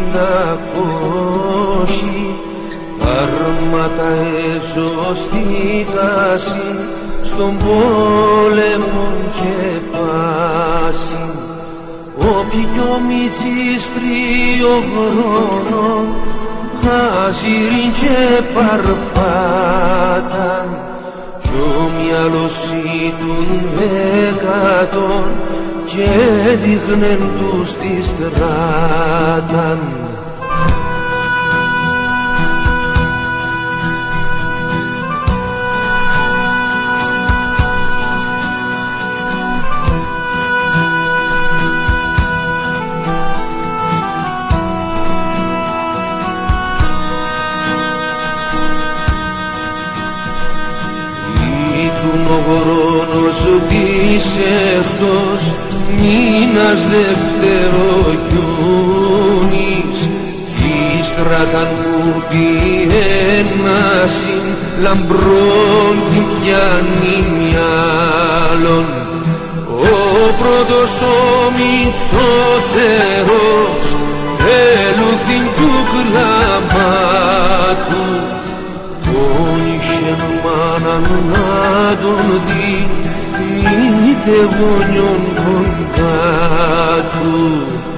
πεντακόσιοι άρματα εζωστήκασιν στον πόλεμο και πάσιν. Όποιοι κι ο Μητσής τριών χρόνων χαζιριν και παρπάταν κι ο μυαλός ήταν εκατόν και δείχνεν τους τη στράταν. Ο χρόνος δισεχτός μήνας δευτερογιούνης ύστερα ταν που πιένασιν λαμπρών την πιάνει μυαλόν. Ο πρώτος ο Μητσότερος έλουθην του κλαμπάτου τον είχεν μάναν να τον δει μήτε γονιών κοντά του.